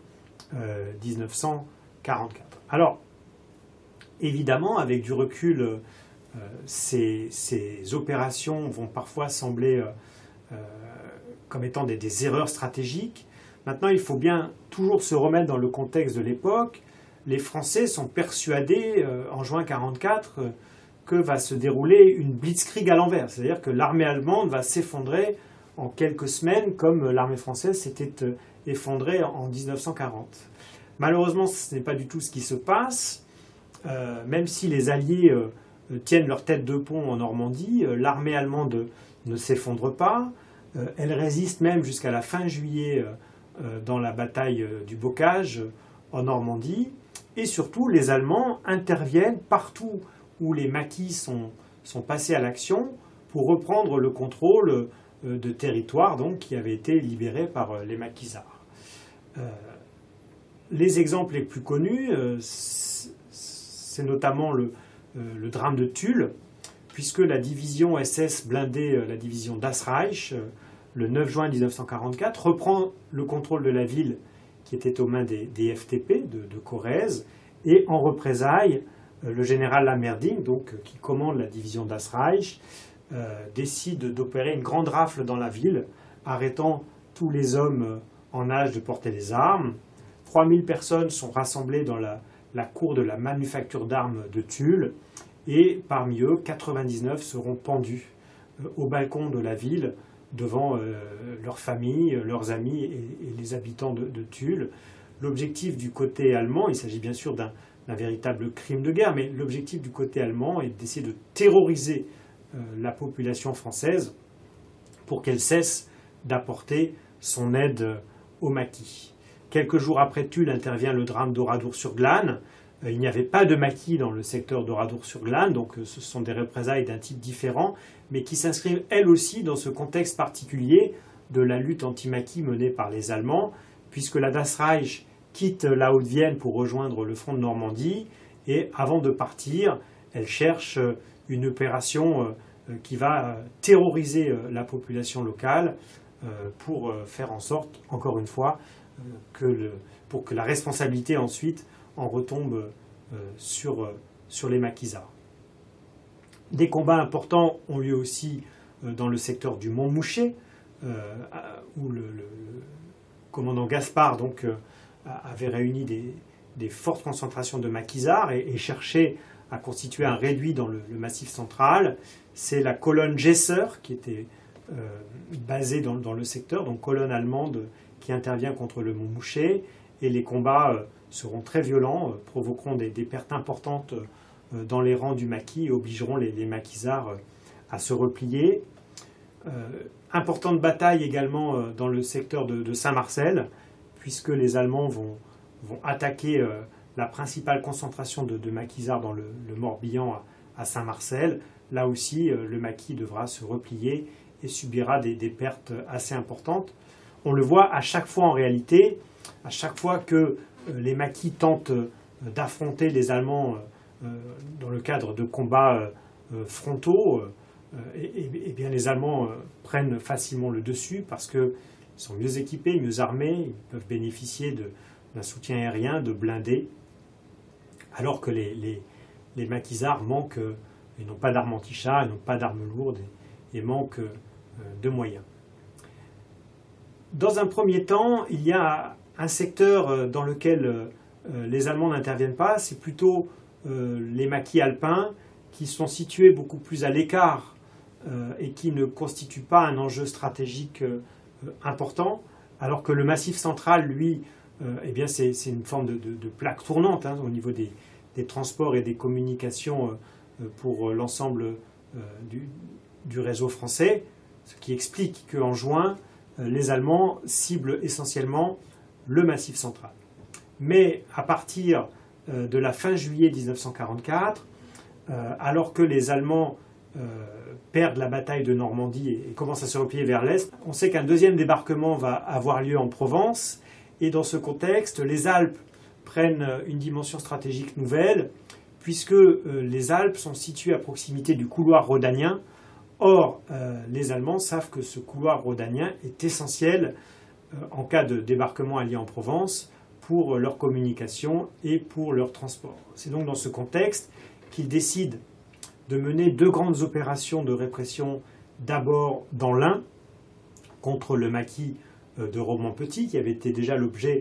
Speaker 1: 1944. Alors, évidemment, avec du recul, ces opérations vont parfois sembler comme étant des erreurs stratégiques. Maintenant, il faut bien toujours se remettre dans le contexte de l'époque. Les Français sont persuadés, en juin 1944, que va se dérouler une blitzkrieg à l'envers. C'est-à-dire que l'armée allemande va s'effondrer en quelques semaines, comme l'armée française s'était effondrée en 1940. Malheureusement, ce n'est pas du tout ce qui se passe. Même si les Alliés tiennent leur tête de pont en Normandie, l'armée allemande ne s'effondre pas. Elle résiste même jusqu'à la fin juillet dans la bataille du Bocage en Normandie. Et surtout, les Allemands interviennent partout où les maquis sont passés à l'action pour reprendre le contrôle de territoires donc, qui avaient été libérés par les maquisards. Les exemples les plus connus, c'est notamment le drame de Tulle, puisque la division SS blindée, la division Das Reich, le 9 juin 1944, reprend le contrôle de la ville qui était aux mains des FTP de Corrèze, et en représailles, le général Lammerding, donc, qui commande la division Das Reich, décide d'opérer une grande rafle dans la ville, arrêtant tous les hommes en âge de porter les armes. 3000 personnes sont rassemblées dans la cour de la manufacture d'armes de Tulle, et parmi eux, 99 seront pendus au balcon de la ville devant leurs familles, leurs amis et les habitants de Tulle. L'objectif du côté allemand, il s'agit bien sûr d'un véritable crime de guerre, mais l'objectif du côté allemand est d'essayer de terroriser la population française pour qu'elle cesse d'apporter son aide aux maquis. Quelques jours après Tulle intervient le drame d'Oradour-sur-Glane. Il n'y avait pas de maquis dans le secteur d'Oradour-sur-Glane, donc ce sont des représailles d'un type différent, mais qui s'inscrivent elles aussi dans ce contexte particulier de la lutte anti-maquis menée par les Allemands, puisque la Das Reich quitte la Haute-Vienne pour rejoindre le front de Normandie, et avant de partir, elle cherche une opération qui va terroriser la population locale pour faire en sorte, encore une fois, pour que la responsabilité ensuite en retombe sur les maquisards. Des combats importants ont lieu aussi dans le secteur du Montmouchet, où le commandant Gaspard avait réuni des fortes concentrations de maquisards et cherchait à constituer un réduit dans le massif central. C'est la colonne Gesser qui était basée dans le secteur, donc colonne allemande qui intervient contre le Montmouchet, et les combats seront très violents, provoqueront des pertes importantes dans les rangs du maquis et obligeront les maquisards à se replier. Importante bataille également dans le secteur de Saint-Marcel, puisque les Allemands vont attaquer la principale concentration de maquisards dans le Morbihan à Saint-Marcel. Là aussi, le maquis devra se replier et subira des pertes assez importantes. On le voit à chaque fois en réalité, à chaque fois que les maquis tentent d'affronter les Allemands dans le cadre de combats frontaux, et bien les Allemands prennent facilement le dessus parce qu'ils sont mieux équipés, mieux armés, ils peuvent bénéficier d'un soutien aérien, de blindés, alors que les maquisards manquent, ils n'ont pas d'armes anti-chars, ils n'ont pas d'armes lourdes et manquent de moyens. Dans un premier temps, il y a un secteur dans lequel les Allemands n'interviennent pas, c'est plutôt les maquis alpins qui sont situés beaucoup plus à l'écart et qui ne constituent pas un enjeu stratégique important, alors que le massif central, lui, eh bien c'est une forme de plaque tournante au niveau des transports et des communications pour l'ensemble du réseau français, ce qui explique qu'en juin, les Allemands ciblent essentiellement le massif central. Mais à partir de la fin juillet 1944, alors que les Allemands perdent la bataille de Normandie et commencent à se replier vers l'Est, on sait qu'un deuxième débarquement va avoir lieu en Provence, et dans ce contexte, les Alpes prennent une dimension stratégique nouvelle, puisque les Alpes sont situées à proximité du couloir rhodanien. Or, les Allemands savent que ce couloir rhodanien est essentiel en cas de débarquement allié en Provence pour leur communication et pour leur transport. C'est donc dans ce contexte qu'ils décident de mener deux grandes opérations de répression, d'abord dans l'Ain, contre le maquis de Romans-Petit, qui avait été déjà l'objet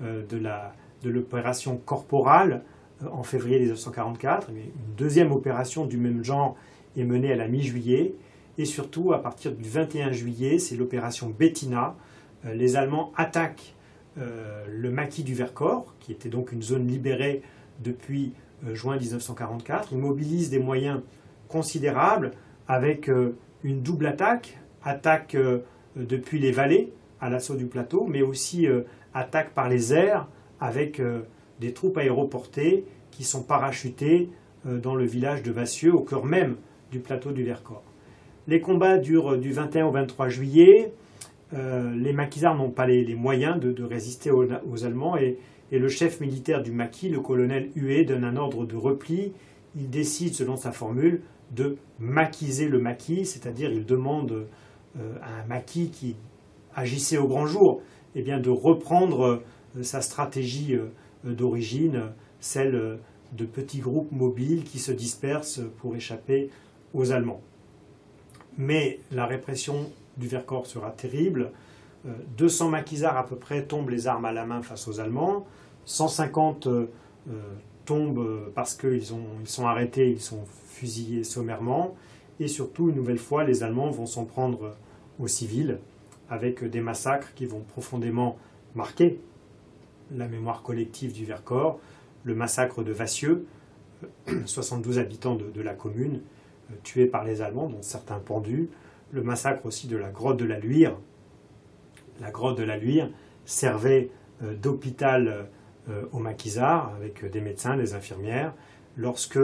Speaker 1: de l'opération Corporale en février 1944. Une deuxième opération du même genre est menée à la mi-juillet. Et surtout, à partir du 21 juillet, c'est l'opération Bettina. Les Allemands attaquent le maquis du Vercors, qui était donc une zone libérée depuis juin 1944. Ils mobilisent des moyens considérables avec une double attaque depuis les vallées à l'assaut du plateau, mais aussi attaque par les airs avec des troupes aéroportées qui sont parachutées dans le village de Vassieux, au cœur même du plateau du Vercors. Les combats durent du 21 au 23 juillet. Les maquisards n'ont pas les moyens de résister aux Allemands et le chef militaire du maquis, le colonel Huet, donne un ordre de repli. Il décide, selon sa formule, de maquiser le maquis, c'est-à-dire il demande à un maquis qui agissait au grand jour eh bien, de reprendre sa stratégie d'origine, celle de petits groupes mobiles qui se dispersent pour échapper aux Allemands. Mais la répression du Vercors sera terrible. 200 maquisards à peu près tombent les armes à la main face aux Allemands. 150 tombent parce qu'ils sont arrêtés, ils sont fusillés sommairement. Et surtout, une nouvelle fois, les Allemands vont s'en prendre aux civils avec des massacres qui vont profondément marquer la mémoire collective du Vercors. Le massacre de Vassieux, 72 habitants de la commune, tués par les Allemands, dont certains pendus. Le massacre aussi de la grotte de la Luire. La grotte de la Luire servait d'hôpital aux maquisards, avec des médecins, des infirmières. Lorsque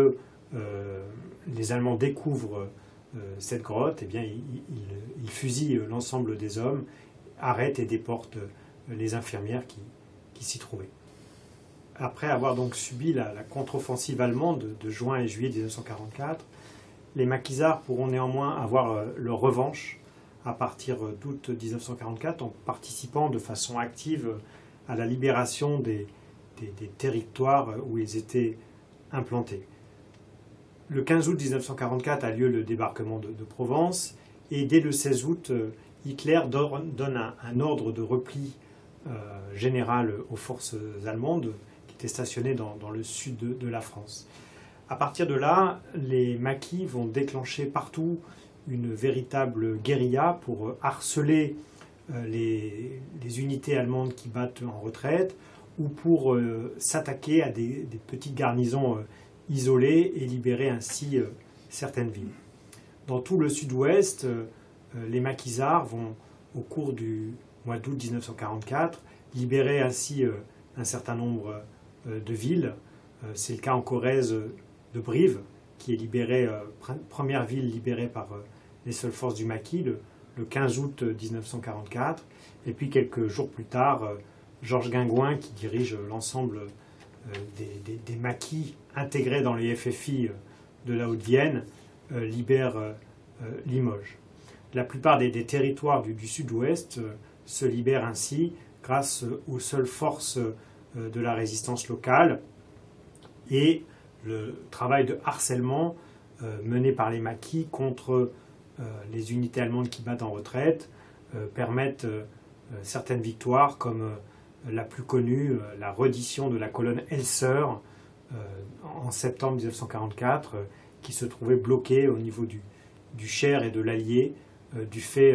Speaker 1: les Allemands découvrent cette grotte, eh bien, ils fusillent l'ensemble des hommes, arrêtent et déportent les infirmières qui s'y trouvaient. Après avoir donc subi la contre-offensive allemande de juin et juillet 1944, les maquisards pourront néanmoins avoir leur revanche à partir d'août 1944 en participant de façon active à la libération des territoires où ils étaient implantées. Le 15 août 1944 a lieu le débarquement de Provence, et dès le 16 août, Hitler donne un ordre de repli général aux forces allemandes qui étaient stationnées dans le sud de la France. À partir de là, les maquis vont déclencher partout une véritable guérilla pour harceler les unités allemandes qui battent en retraite, ou pour s'attaquer à des petites garnisons isolées et libérer ainsi certaines villes. Dans tout le sud-ouest, les maquisards vont, au cours du mois d'août 1944, libérer ainsi un certain nombre de villes. C'est le cas en Corrèze de Brive, qui est libérée, première ville libérée par les seules forces du maquis, le 15 août 1944. Et puis quelques jours plus tard, Georges Guingouin, qui dirige l'ensemble des maquis intégrés dans les FFI de la Haute-Vienne, libère Limoges. La plupart des territoires du sud-ouest se libèrent ainsi grâce aux seules forces de la résistance locale, et le travail de harcèlement mené par les maquis contre les unités allemandes qui battent en retraite permettent certaines victoires, comme la plus connue, la reddition de la colonne Elser en septembre 1944, qui se trouvait bloquée au niveau du Cher et de l'Allier du fait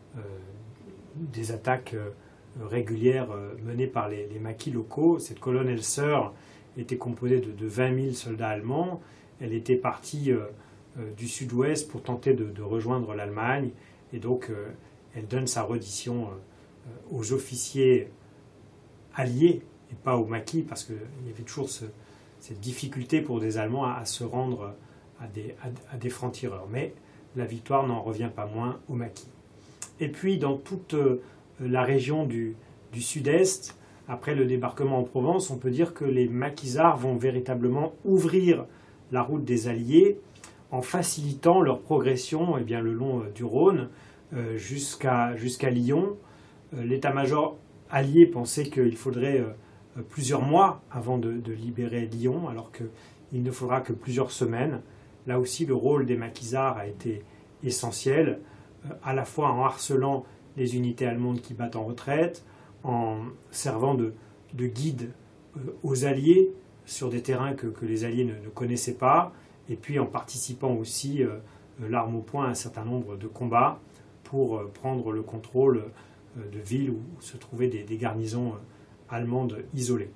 Speaker 1: des attaques régulières menées par les maquis locaux. Cette colonne Elser était composée de 20 000 soldats allemands. Elle était partie du sud-ouest pour tenter de rejoindre l'Allemagne, et donc elle donne sa reddition aux officiers alliés et pas aux maquis, parce qu'il y avait toujours cette difficulté pour des Allemands à se rendre à des francs-tireurs. Mais la victoire n'en revient pas moins aux maquis. Et puis dans toute la région du sud-est, après le débarquement en Provence, on peut dire que les maquisards vont véritablement ouvrir la route des Alliés en facilitant leur progression le long du Rhône jusqu'à Lyon. L'état-major allié pensait qu'il faudrait plusieurs mois avant de libérer Lyon, alors qu'il ne faudra que plusieurs semaines. Là aussi, le rôle des maquisards a été essentiel, à la fois en harcelant les unités allemandes qui battent en retraite, en servant de guide aux Alliés sur des terrains que les Alliés ne connaissaient pas, et puis en participant aussi l'arme au poing à un certain nombre de combats pour prendre le contrôle de villes où se trouvaient des garnisons allemandes isolées.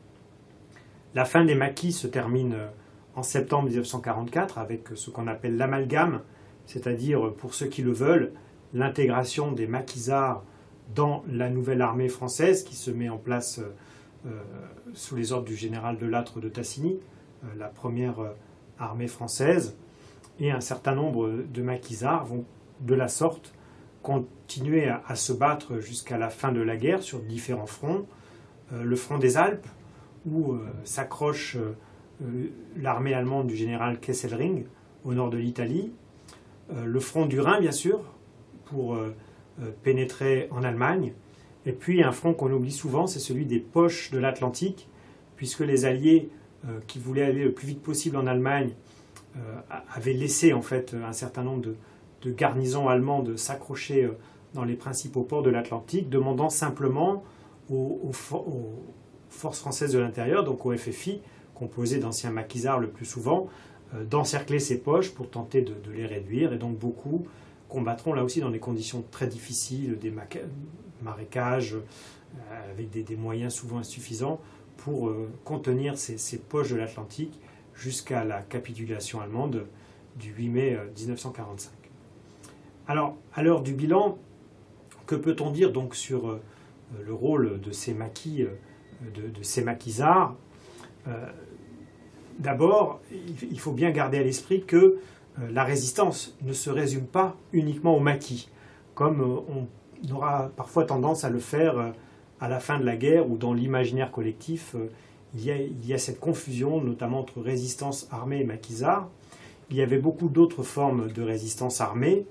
Speaker 1: La fin des maquis se termine en septembre 1944 avec ce qu'on appelle l'amalgame, c'est-à-dire, pour ceux qui le veulent, l'intégration des maquisards dans la nouvelle armée française qui se met en place sous les ordres du général de Lattre de Tassigny, la première armée française, et un certain nombre de maquisards vont de la sorte continuer à se battre jusqu'à la fin de la guerre sur différents fronts. Le front des Alpes, où s'accroche l'armée allemande du général Kesselring au nord de l'Italie, le front du Rhin bien sûr, pour pénétrer en Allemagne, et puis un front qu'on oublie souvent, c'est celui des poches de l'Atlantique, puisque les Alliés qui voulaient aller le plus vite possible en Allemagne avaient laissé en fait un certain nombre de garnisons allemandes s'accrocher dans les principaux ports de l'Atlantique, demandant simplement aux forces françaises de l'intérieur, donc au FFI, composé d'anciens maquisards le plus souvent, d'encercler ces poches pour tenter de les réduire, et donc beaucoup combattront là aussi dans des conditions très difficiles, des marécages, avec des moyens souvent insuffisants pour contenir ces poches de l'Atlantique jusqu'à la capitulation allemande du 8 mai 1945. Alors, à l'heure du bilan, que peut-on dire donc sur le rôle de ces maquis, de ces maquisards? D'abord, il faut bien garder à l'esprit que la résistance ne se résume pas uniquement aux maquis, comme on aura parfois tendance à le faire à la fin de la guerre, ou dans l'imaginaire collectif, il y a cette confusion, notamment entre résistance armée et maquisards. Il y avait beaucoup d'autres formes de résistance armée,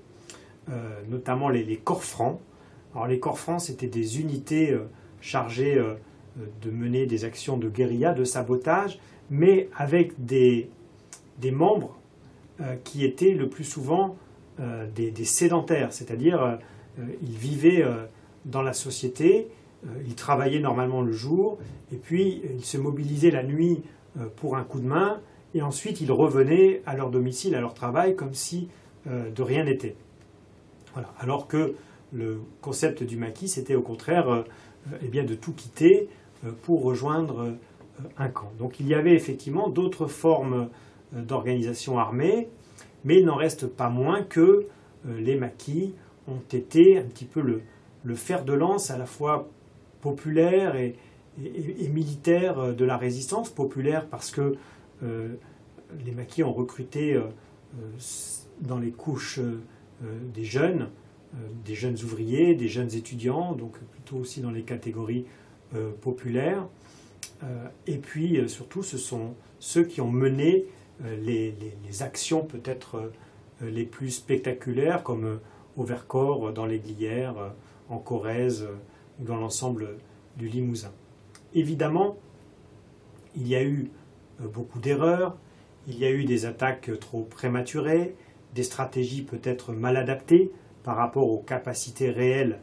Speaker 1: notamment les corps francs. Alors les corps francs, c'était des unités chargées de mener des actions de guérilla, de sabotage, mais avec des membres qui étaient le plus souvent des sédentaires, c'est-à-dire ils vivaient dans la société, ils travaillaient normalement le jour, et puis ils se mobilisaient la nuit pour un coup de main, et ensuite ils revenaient à leur domicile, à leur travail, comme si de rien n'était. Voilà. Alors que le concept du maquis, c'était au contraire de tout quitter pour rejoindre un camp. Donc il y avait effectivement d'autres formes d'organisation armée, mais il n'en reste pas moins que les maquis ont été un petit peu le fer de lance à la fois populaire et militaire de la résistance. Populaire parce que les maquis ont recruté dans les couches des jeunes ouvriers, des jeunes étudiants, donc plutôt aussi dans les catégories populaires. Et puis surtout, ce sont ceux qui ont mené les actions peut-être les plus spectaculaires, comme au Vercors, dans les Glières, en Corrèze ou dans l'ensemble du Limousin. Évidemment, il y a eu beaucoup d'erreurs, il y a eu des attaques trop prématurées, des stratégies peut-être mal adaptées par rapport aux capacités réelles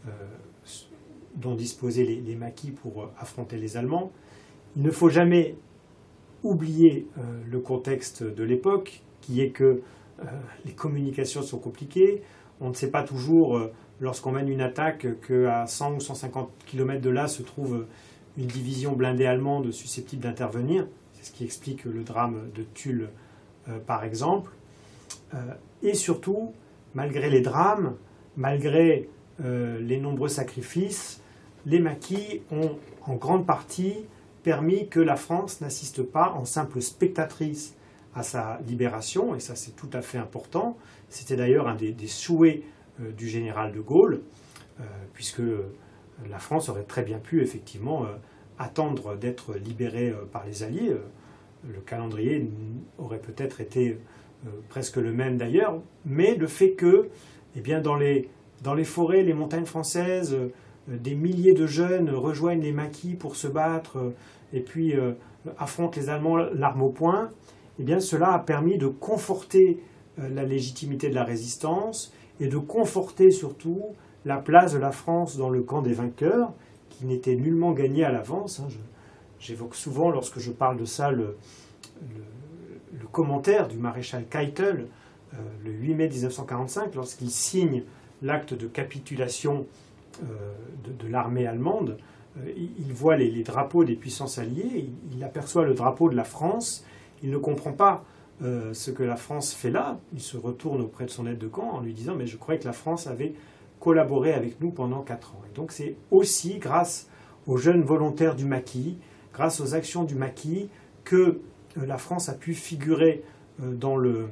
Speaker 1: dont disposaient les maquis pour affronter les Allemands. Il ne faut jamais oublier le contexte de l'époque, qui est que les communications sont compliquées. On ne sait pas toujours, lorsqu'on mène une attaque, qu'à 100 ou 150 km de là se trouve une division blindée allemande susceptible d'intervenir. C'est ce qui explique le drame de Tulle, par exemple. Et surtout, malgré les drames, malgré les nombreux sacrifices, les maquis ont en grande partie permis que la France n'assiste pas en simple spectatrice à sa libération, et ça c'est tout à fait important. C'était d'ailleurs un des souhaits du général de Gaulle, puisque la France aurait très bien pu effectivement attendre d'être libérée par les Alliés. Le calendrier aurait peut-être été presque le même d'ailleurs, mais le fait que, dans les forêts, les montagnes françaises, des milliers de jeunes rejoignent les maquis pour se battre et puis affrontent les Allemands l'arme au poing, cela a permis de conforter la légitimité de la résistance et de conforter surtout la place de la France dans le camp des vainqueurs, qui n'était nullement gagné à l'avance. J'évoque souvent, lorsque je parle de ça, le commentaire du maréchal Keitel, le 8 mai 1945, lorsqu'il signe l'acte de capitulation de l'armée allemande. Il voit les drapeaux des puissances alliées, il aperçoit le drapeau de la France, il ne comprend pas ce que la France fait là, il se retourne auprès de son aide de camp en lui disant « mais je croyais que la France avait collaboré avec nous pendant 4 ans ». Et donc c'est aussi grâce aux jeunes volontaires du maquis, grâce aux actions du maquis, que la France a pu figurer dans le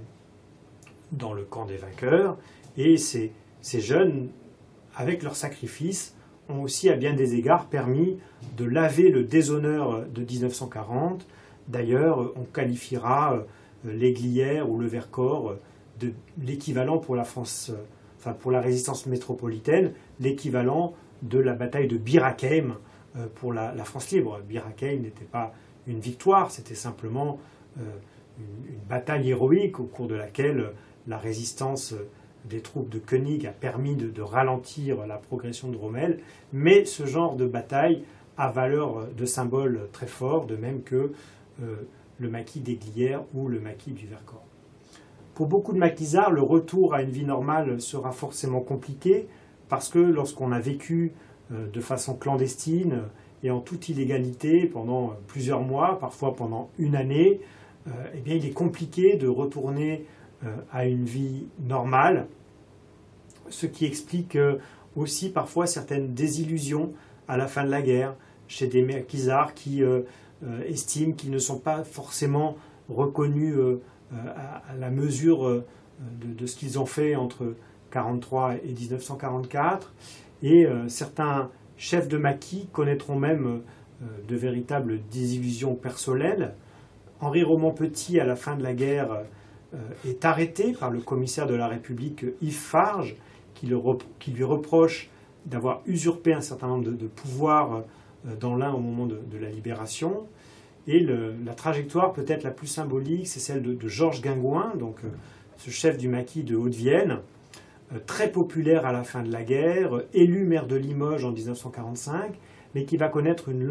Speaker 1: camp des vainqueurs, et ces jeunes, avec leur sacrifice, ont aussi à bien des égards permis de laver le déshonneur de 1940. D'ailleurs, on qualifiera les Glières ou le Vercors de l'équivalent pour la France, pour la résistance métropolitaine, l'équivalent de la bataille de Bir Hakeim pour la France libre. Bir Hakeim n'était pas une victoire, c'était simplement une bataille héroïque au cours de laquelle la résistance des troupes de Koenig a permis de ralentir la progression de Rommel, mais ce genre de bataille a valeur de symbole très fort, de même que le maquis des Glières ou le maquis du Vercors. Pour beaucoup de maquisards, le retour à une vie normale sera forcément compliqué, parce que lorsqu'on a vécu de façon clandestine et en toute illégalité pendant plusieurs mois, parfois pendant une année, il est compliqué de retourner à une vie normale, ce qui explique aussi parfois certaines désillusions à la fin de la guerre chez des maquisards qui estiment qu'ils ne sont pas forcément reconnus à la mesure de ce qu'ils ont fait entre 1943 et 1944, et certains chefs de maquis connaîtront même de véritables désillusions personnelles. Henri Roman-Petit, à la fin de la guerre, est arrêté par le commissaire de la République Yves Farge, qui lui reproche d'avoir usurpé un certain nombre de pouvoirs dans l'Ain au moment de la libération. Et la trajectoire peut-être la plus symbolique, c'est celle de Georges Guingouin, donc ce chef du maquis de Haute-Vienne, très populaire à la fin de la guerre, élu maire de Limoges en 1945, mais qui va connaître une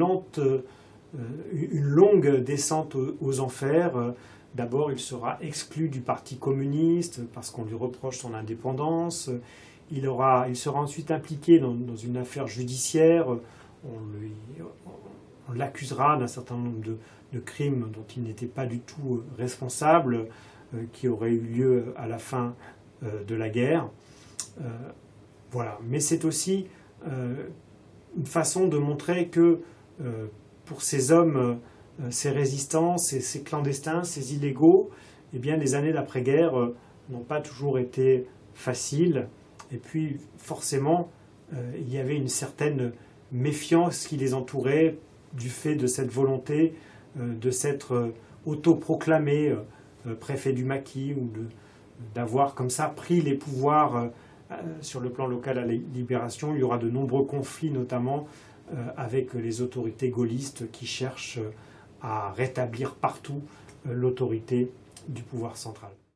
Speaker 1: longue descente aux enfers. D'abord, il sera exclu du Parti communiste parce qu'on lui reproche son indépendance. Il sera ensuite impliqué dans une affaire judiciaire. On l'accusera d'un certain nombre de crimes dont il n'était pas du tout responsable, qui auraient eu lieu à la fin de la guerre. Voilà. Mais c'est aussi une façon de montrer que pour ces hommes, ces résistants, ces clandestins, ces illégaux, eh bien, les années d'après-guerre n'ont pas toujours été faciles. Et puis, forcément, il y avait une certaine méfiance qui les entourait du fait de cette volonté de s'être autoproclamé préfet du maquis ou d'avoir comme ça pris les pouvoirs sur le plan local à la Libération. Il y aura de nombreux conflits, notamment avec les autorités gaullistes qui cherchent à rétablir partout l'autorité du pouvoir central.